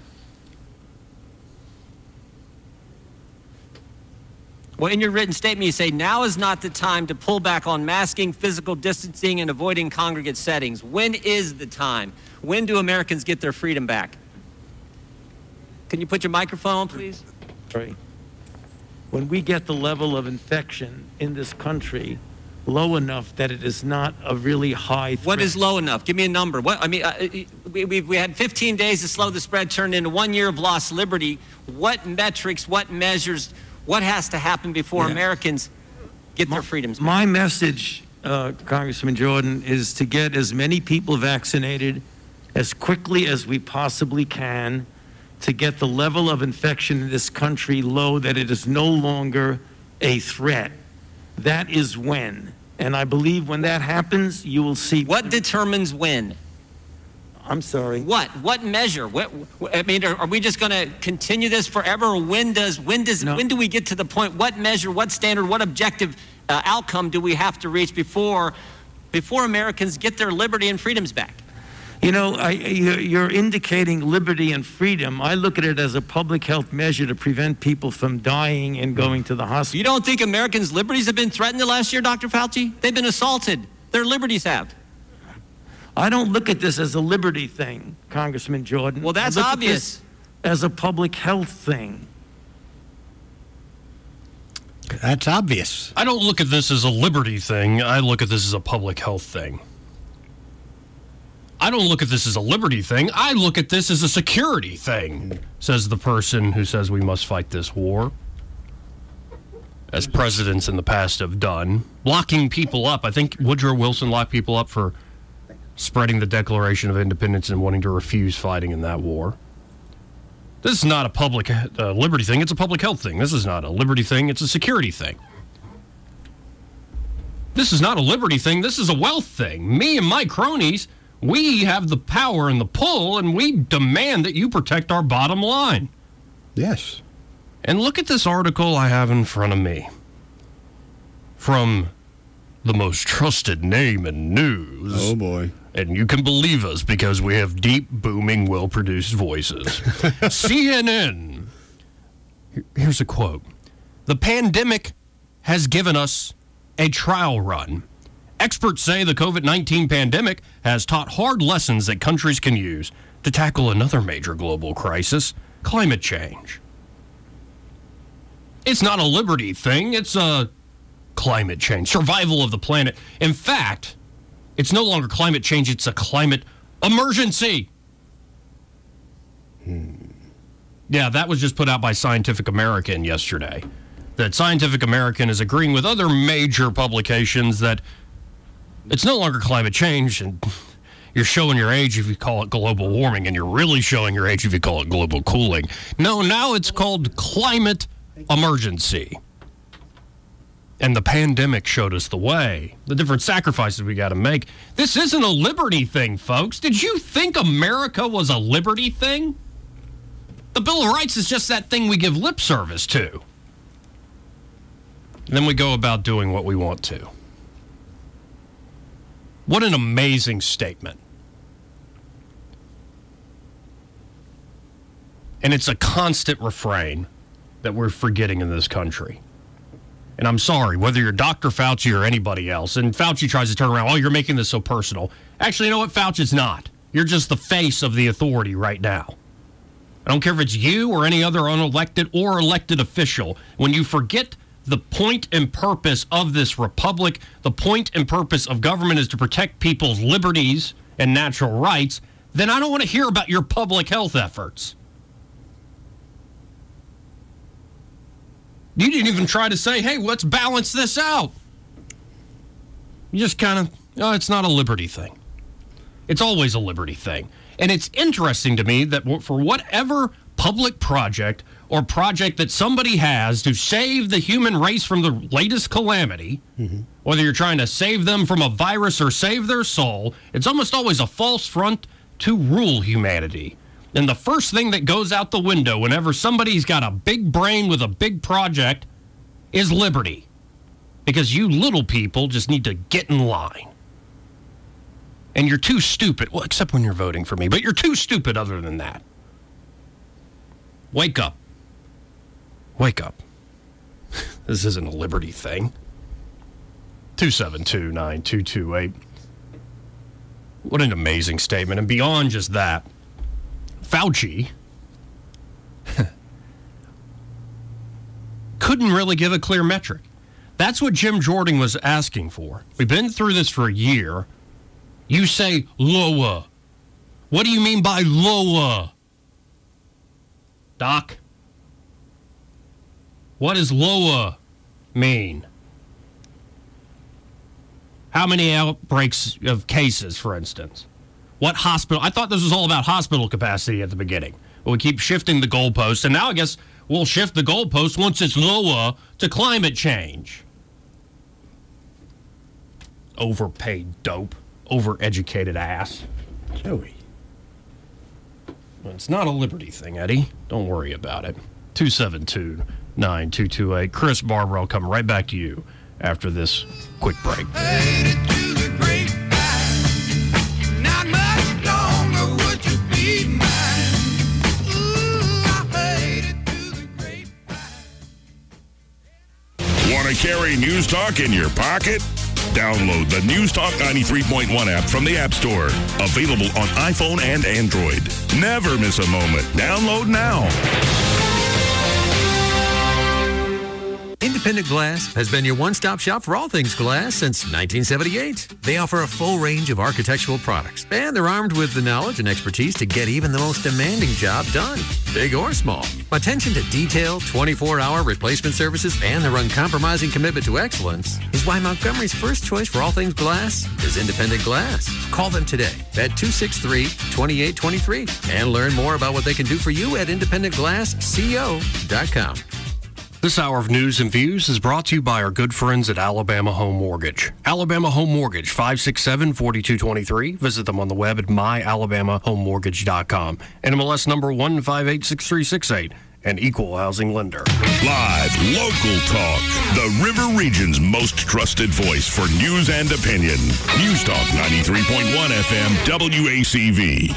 Well, in your written statement, you say, now is not the time to pull back on masking, physical distancing, and avoiding congregate settings. When is the time? When do Americans get their freedom back? Can you put your microphone on, please? Sorry. When we get the level of infection in this country low enough that it is not a really high threat. What is low enough? Give me a number. What I mean, uh, we, we, we had fifteen days to slow the spread, turned into one year of lost liberty. What metrics, what measures What has to happen before Yeah. Americans get their freedoms back? My message, uh, Congressman Jordan, is to get as many people vaccinated as quickly as we possibly can to get the level of infection in this country low that it is no longer a threat. That is when. And I believe when that happens, you will see. What determines when? I'm sorry. What? What measure? What? I mean, are, are we just going to continue this forever? Or when does? When does? When do we get to the point? What measure? What standard? What objective uh, outcome do we have to reach before, before Americans get their liberty and freedoms back? You know, I, you're you're indicating liberty and freedom. I look at it as a public health measure to prevent people from dying and going to the hospital. You don't think Americans' liberties have been threatened the last year, Doctor Fauci? They've been assaulted. Their liberties have. I don't look at this as a liberty thing, Congressman Jordan. Well, that's I look at obvious. this as a public health thing. That's obvious. I don't look at this as a liberty thing. I look at this as a public health thing. I don't look at this as a liberty thing. I look at this as a security thing, says the person who says we must fight this war, as presidents in the past have done. Locking people up. I think Woodrow Wilson locked people up for spreading the Declaration of Independence and wanting to refuse fighting in that war. This is not a public uh, liberty thing. It's a public health thing. This is not a liberty thing. It's a security thing. This is not a liberty thing. This is a wealth thing. Me and my cronies, we have the power and the pull, and we demand that you protect our bottom line. Yes. And look at this article I have in front of me from the most trusted name in news. Oh, boy. And you can believe us because we have deep, booming, well-produced voices. C N N. Here's a quote. The pandemic has given us a trial run. Experts say the COVID nineteen pandemic has taught hard lessons that countries can use to tackle another major global crisis, climate change. It's not a liberty thing. It's a climate change, survival of the planet. In fact, it's no longer climate change. It's a climate emergency. Hmm. Yeah, that was just put out by Scientific American yesterday. That Scientific American is agreeing with other major publications that it's no longer climate change, and you're showing your age if you call it global warming, and you're really showing your age if you call it global cooling. No, now it's called climate emergency. And the pandemic showed us the way, the different sacrifices we got to make. This isn't a liberty thing, folks. Did you think America was a liberty thing? The Bill of Rights is just that thing we give lip service to. And then we go about doing what we want to. What an amazing statement. And it's a constant refrain that we're forgetting in this country. And I'm sorry, whether you're Doctor Fauci or anybody else, and Fauci tries to turn around, oh, you're making this so personal. Actually, you know what? Fauci's not. You're just the face of the authority right now. I don't care if it's you or any other unelected or elected official. When you forget the point and purpose of this republic, the point and purpose of government is to protect people's liberties and natural rights, then I don't want to hear about your public health efforts. You didn't even try to say, hey, let's balance this out. You just kind of, oh, it's not a liberty thing. It's always a liberty thing. And it's interesting to me that for whatever public project or project that somebody has to save the human race from the latest calamity, mm-hmm. whether you're trying to save them from a virus or save their soul, it's almost always a false front to rule humanity. And the first thing that goes out the window whenever somebody's got a big brain with a big project is liberty. Because you little people just need to get in line. And you're too stupid, well, except when you're voting for me, but you're too stupid other than that. Wake up. Wake up. This isn't a liberty thing. two seven two, nine two two eight. What an amazing statement. And beyond just that, Fauci couldn't really give a clear metric. That's what Jim Jordan was asking for. We've been through this for a year. You say lower. What do you mean by lower? Doc? What does L O A mean? How many outbreaks of cases, for instance? What hospital? I thought this was all about hospital capacity at the beginning. But we keep shifting the goalpost, and now I guess we'll shift the goalpost once it's L O A to climate change. Overpaid dope. Overeducated ass. Joey. Well, it's not a Liberty thing, Eddie. Don't worry about it. two seven two, nine two two eight. Chris Barber, I'll come right back to you after this quick break. Want to carry News Talk in your pocket? Download the News Talk ninety-three point one app from the App Store. Available on iPhone and Android. Never miss a moment. Download now. Independent Glass has been your one-stop shop for all things glass since nineteen seventy-eight. They offer a full range of architectural products, and they're armed with the knowledge and expertise to get even the most demanding job done, big or small. Attention to detail, twenty-four hour replacement services, and their uncompromising commitment to excellence is why Montgomery's first choice for all things glass is Independent Glass. Call them today at two six three, two eight two three and learn more about what they can do for you at independent glass co dot com. This hour of News and Views is brought to you by our good friends at Alabama Home Mortgage. Alabama Home Mortgage, five six seven, four two two three. Visit them on the web at my alabama home mortgage dot com. N M L S number one five eight six three six eight. An equal housing lender. Live, local talk. The River Region's most trusted voice for news and opinion. News Talk ninety-three point one F M W A C V.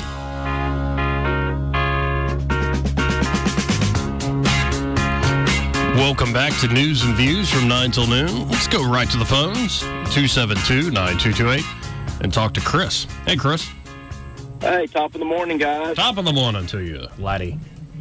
Welcome back to News and Views from nine till noon. Let's go right to the phones, two seven two, nine two two eight, and talk to Chris. Hey, Chris. Hey, top of the morning, guys. Top of the morning to you, laddie.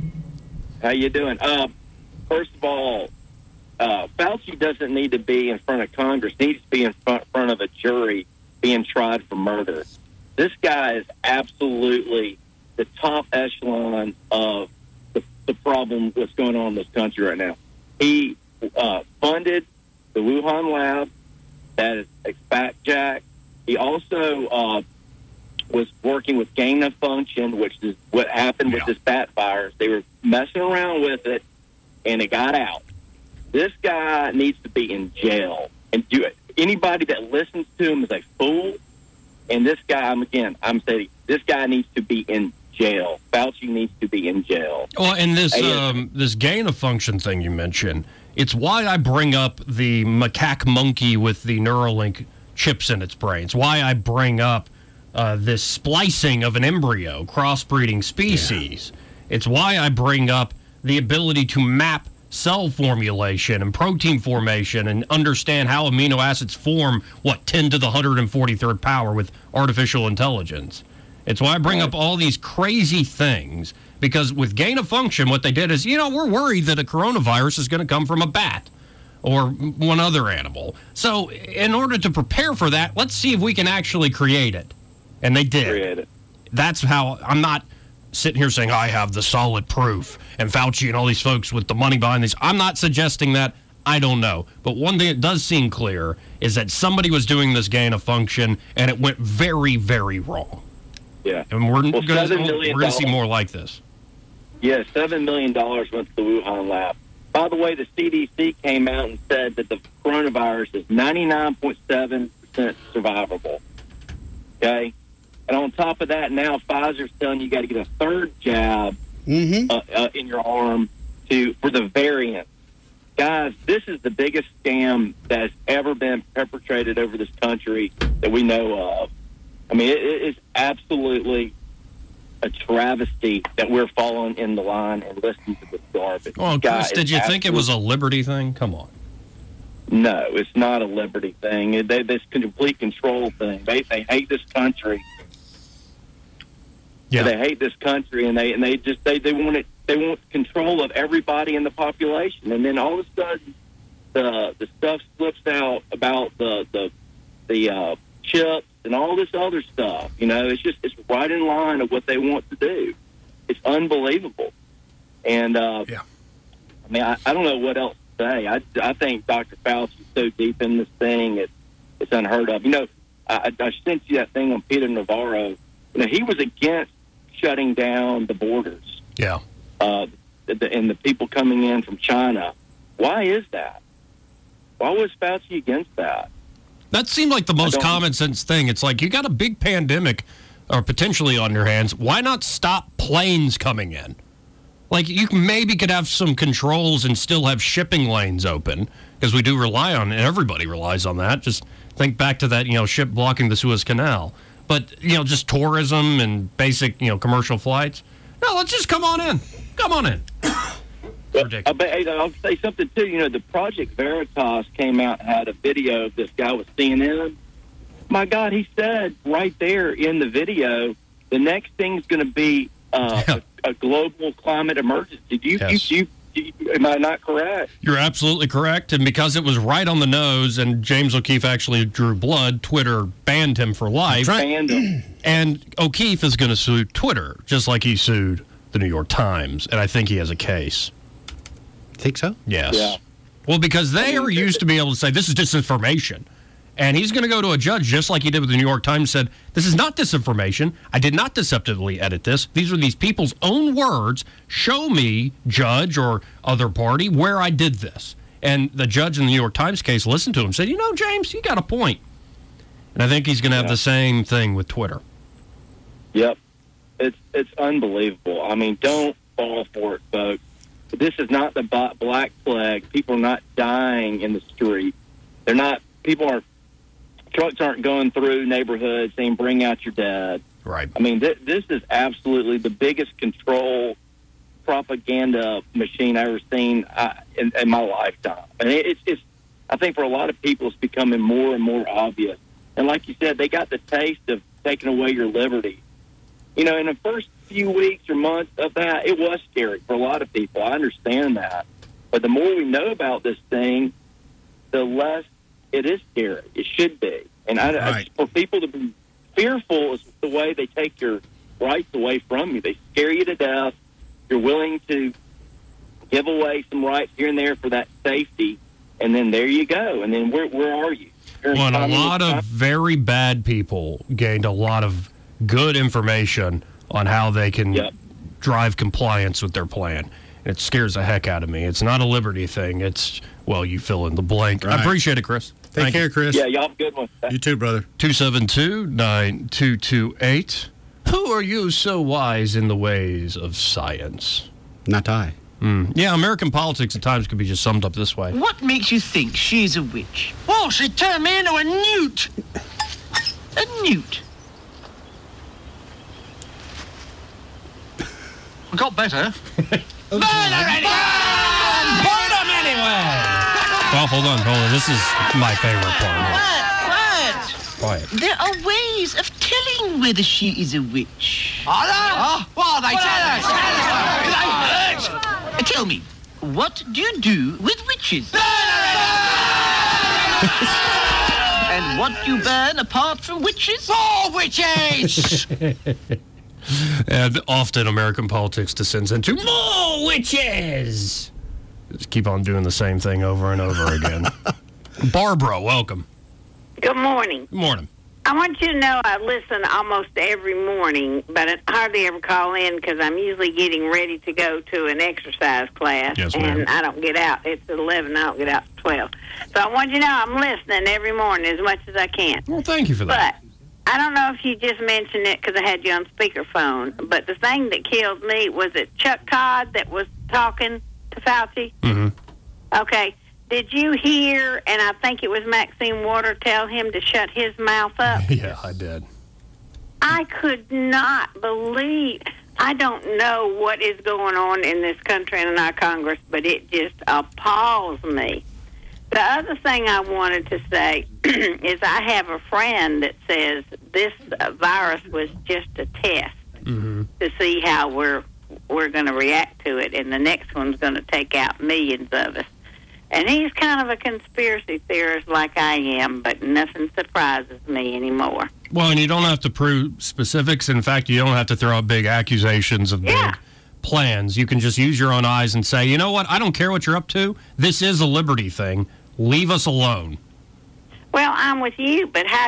How you doing? Uh, first of all, uh, Fauci doesn't need to be in front of Congress. He needs to be in front, front of a jury being tried for murder. This guy is absolutely the top echelon of the, the problem that's going on in this country right now. He uh, funded the Wuhan lab. That is a fact, Jack. He also uh, was working with gain of function, which is what happened yeah. with this bat virus. They were messing around with it, and it got out. This guy needs to be in jail. And do it. Anybody that listens to him is a fool. And this guy, I'm again, I'm saying this guy needs to be in jail. Fauci needs to be in jail. Well, and this and, um, this gain of function thing you mentioned, it's why I bring up the macaque monkey with the Neuralink chips in its brain. It's why I bring up uh, this splicing of an embryo, crossbreeding species. Yeah. It's why I bring up the ability to map cell formulation and protein formation and understand how amino acids form, what, ten to the one hundred forty-third power with artificial intelligence. It's why I bring up all these crazy things, because with gain of function, what they did is, you know, we're worried that a coronavirus is going to come from a bat or one other animal. So in order to prepare for that, let's see if we can actually create it. And they did. Create it. That's how, I'm not sitting here saying I have the solid proof, and Fauci and all these folks with the money behind these. I'm not suggesting that. I don't know. But one thing that does seem clear is that somebody was doing this gain of function, and it went very, very wrong. Yeah. And we're well, going to see more like this. Yeah, seven million dollars went to the Wuhan lab. By the way, the C D C came out and said that the coronavirus is ninety-nine point seven percent survivable. Okay? And on top of that, now Pfizer's telling you you got to get a third jab mm-hmm. uh, uh, in your arm to for the variant. Guys, this is the biggest scam that has ever been perpetrated over this country that we know of. I mean, it, it is absolutely a travesty that we're following in the line and listening to this garbage. Well, Chris, did you think it was a liberty thing? Come on. No, it's not a liberty thing. They, this complete control thing. They they hate this country. Yeah. They hate this country, and they and they just they, they want it. They want control of everybody in the population, and then all of a sudden, the the stuff slips out about the the the uh, chips and all this other stuff. You know, it's just it's right in line of what they want to do. It's unbelievable, and uh, yeah. I mean, I, I don't know what else say. I, I think Doctor Fauci's so deep in this thing, it's, it's unheard of. You know, I, I sent you that thing on Peter Navarro. You know, he was against shutting down the borders. Yeah. Uh, the, and the people coming in from China. Why is that? Why was Fauci against that? That seemed like the most common sense thing. It's like, you got a big pandemic or potentially on your hands. Why not stop planes coming in? Like, you maybe could have some controls and still have shipping lanes open, because we do rely on it. Everybody relies on that. Just think back to that, you know, ship blocking the Suez Canal. But, you know, just tourism and basic, you know, commercial flights. No, let's just come on in. Come on in. Well, I bet, I'll say something, too. You know, the Project Veritas came out and had a video of this guy with C N N. My God, he said right there in the video, the next thing's going to be uh, yeah. a, a global climate emergency. Do you, yes. you, you, you, am I not correct? You're absolutely correct. And because it was right on the nose, and James O'Keefe actually drew blood, Twitter banned him for life. Banned him. And O'Keefe is going to sue Twitter, just like he sued the New York Times. And I think he has a case. Think so? Yes. Yeah. Well, because they are used to be able to say, this is disinformation. And he's going to go to a judge, just like he did with the New York Times, said, this is not disinformation. I did not deceptively edit this. These are these people's own words. Show me, judge or other party, where I did this. And the judge in the New York Times case listened to him and said, you know, James, you got a point. And I think he's going to have yeah. the same thing with Twitter. Yep. It's, it's unbelievable. I mean, don't fall for it, folks. This is not the Black Plague. People are not dying in the street. They're not, people are, trucks aren't going through neighborhoods saying, bring out your dead. Right. I mean, th- this is absolutely the biggest control propaganda machine I've ever seen uh, in, in my lifetime. And it, it's, it's, I think for a lot of people, it's becoming more and more obvious. And like you said, they got the taste of taking away your liberty. You know, in the first few weeks or months of that, it was scary for a lot of people. I understand that. But the more we know about this thing, the less it is scary. It should be. And I, right. I, for people to be fearful is the way they take your rights away from you. They scare you to death. You're willing to give away some rights here and there for that safety, and then there you go. And then where where are you? You're well, and a lot of very bad people gained a lot of good information on how they can yep. drive compliance with their plan. It scares the heck out of me. It's not a liberty thing. It's, well, you fill in the blank. Right. I appreciate it, Chris. Take Thank care, you. Chris. Yeah, y'all have a good one. You too, brother. two seven two, nine two two eight. Who are you so wise in the ways of science? Not I. Mm. Yeah, American politics at times could be just summed up this way. What makes you think she's a witch? Well, she turned me into a newt. A newt. I got better. Burn her anyway! Burn them anyway! Well, hold on, hold on. This is my favorite part. Quiet, quiet. Quiet. There are ways of telling whether she is a witch. Are there? Oh, what are they? Tell us! Uh, tell me, what do you do with witches? Burn her And what do you burn apart from witches? More witches! And often American politics descends into more witches. Just keep on doing the same thing over and over again. Barbara, welcome. Good morning. Good morning. I want you to know I listen almost every morning, but I hardly ever call in because I'm usually getting ready to go to an exercise class, yes, and ma'am. I don't get out. It's at eleven. I don't get out at twelve. So I want you to know I'm listening every morning as much as I can. Well, thank you for that. But I don't know if you just mentioned it because I had you on speakerphone, but the thing that killed me was it Chuck Todd that was talking to Fauci? Mm-hmm. Okay. Did you hear, and I think it was Maxine Water, tell him to shut his mouth up? Yeah, I did. I could not believe, I don't know what is going on in this country and in our Congress, but it just appalls me. The other thing I wanted to say is I have a friend that says this virus was just a test mm-hmm. to see how we're we're going to react to it, and the next one's going to take out millions of us. And he's kind of a conspiracy theorist like I am, but nothing surprises me anymore. Well, and you don't have to prove specifics. In fact, you don't have to throw out big accusations of yeah. big plans. You can just use your own eyes and say, you know what, I don't care what you're up to. This is a liberty thing. Leave us alone. Well, I'm with you, but how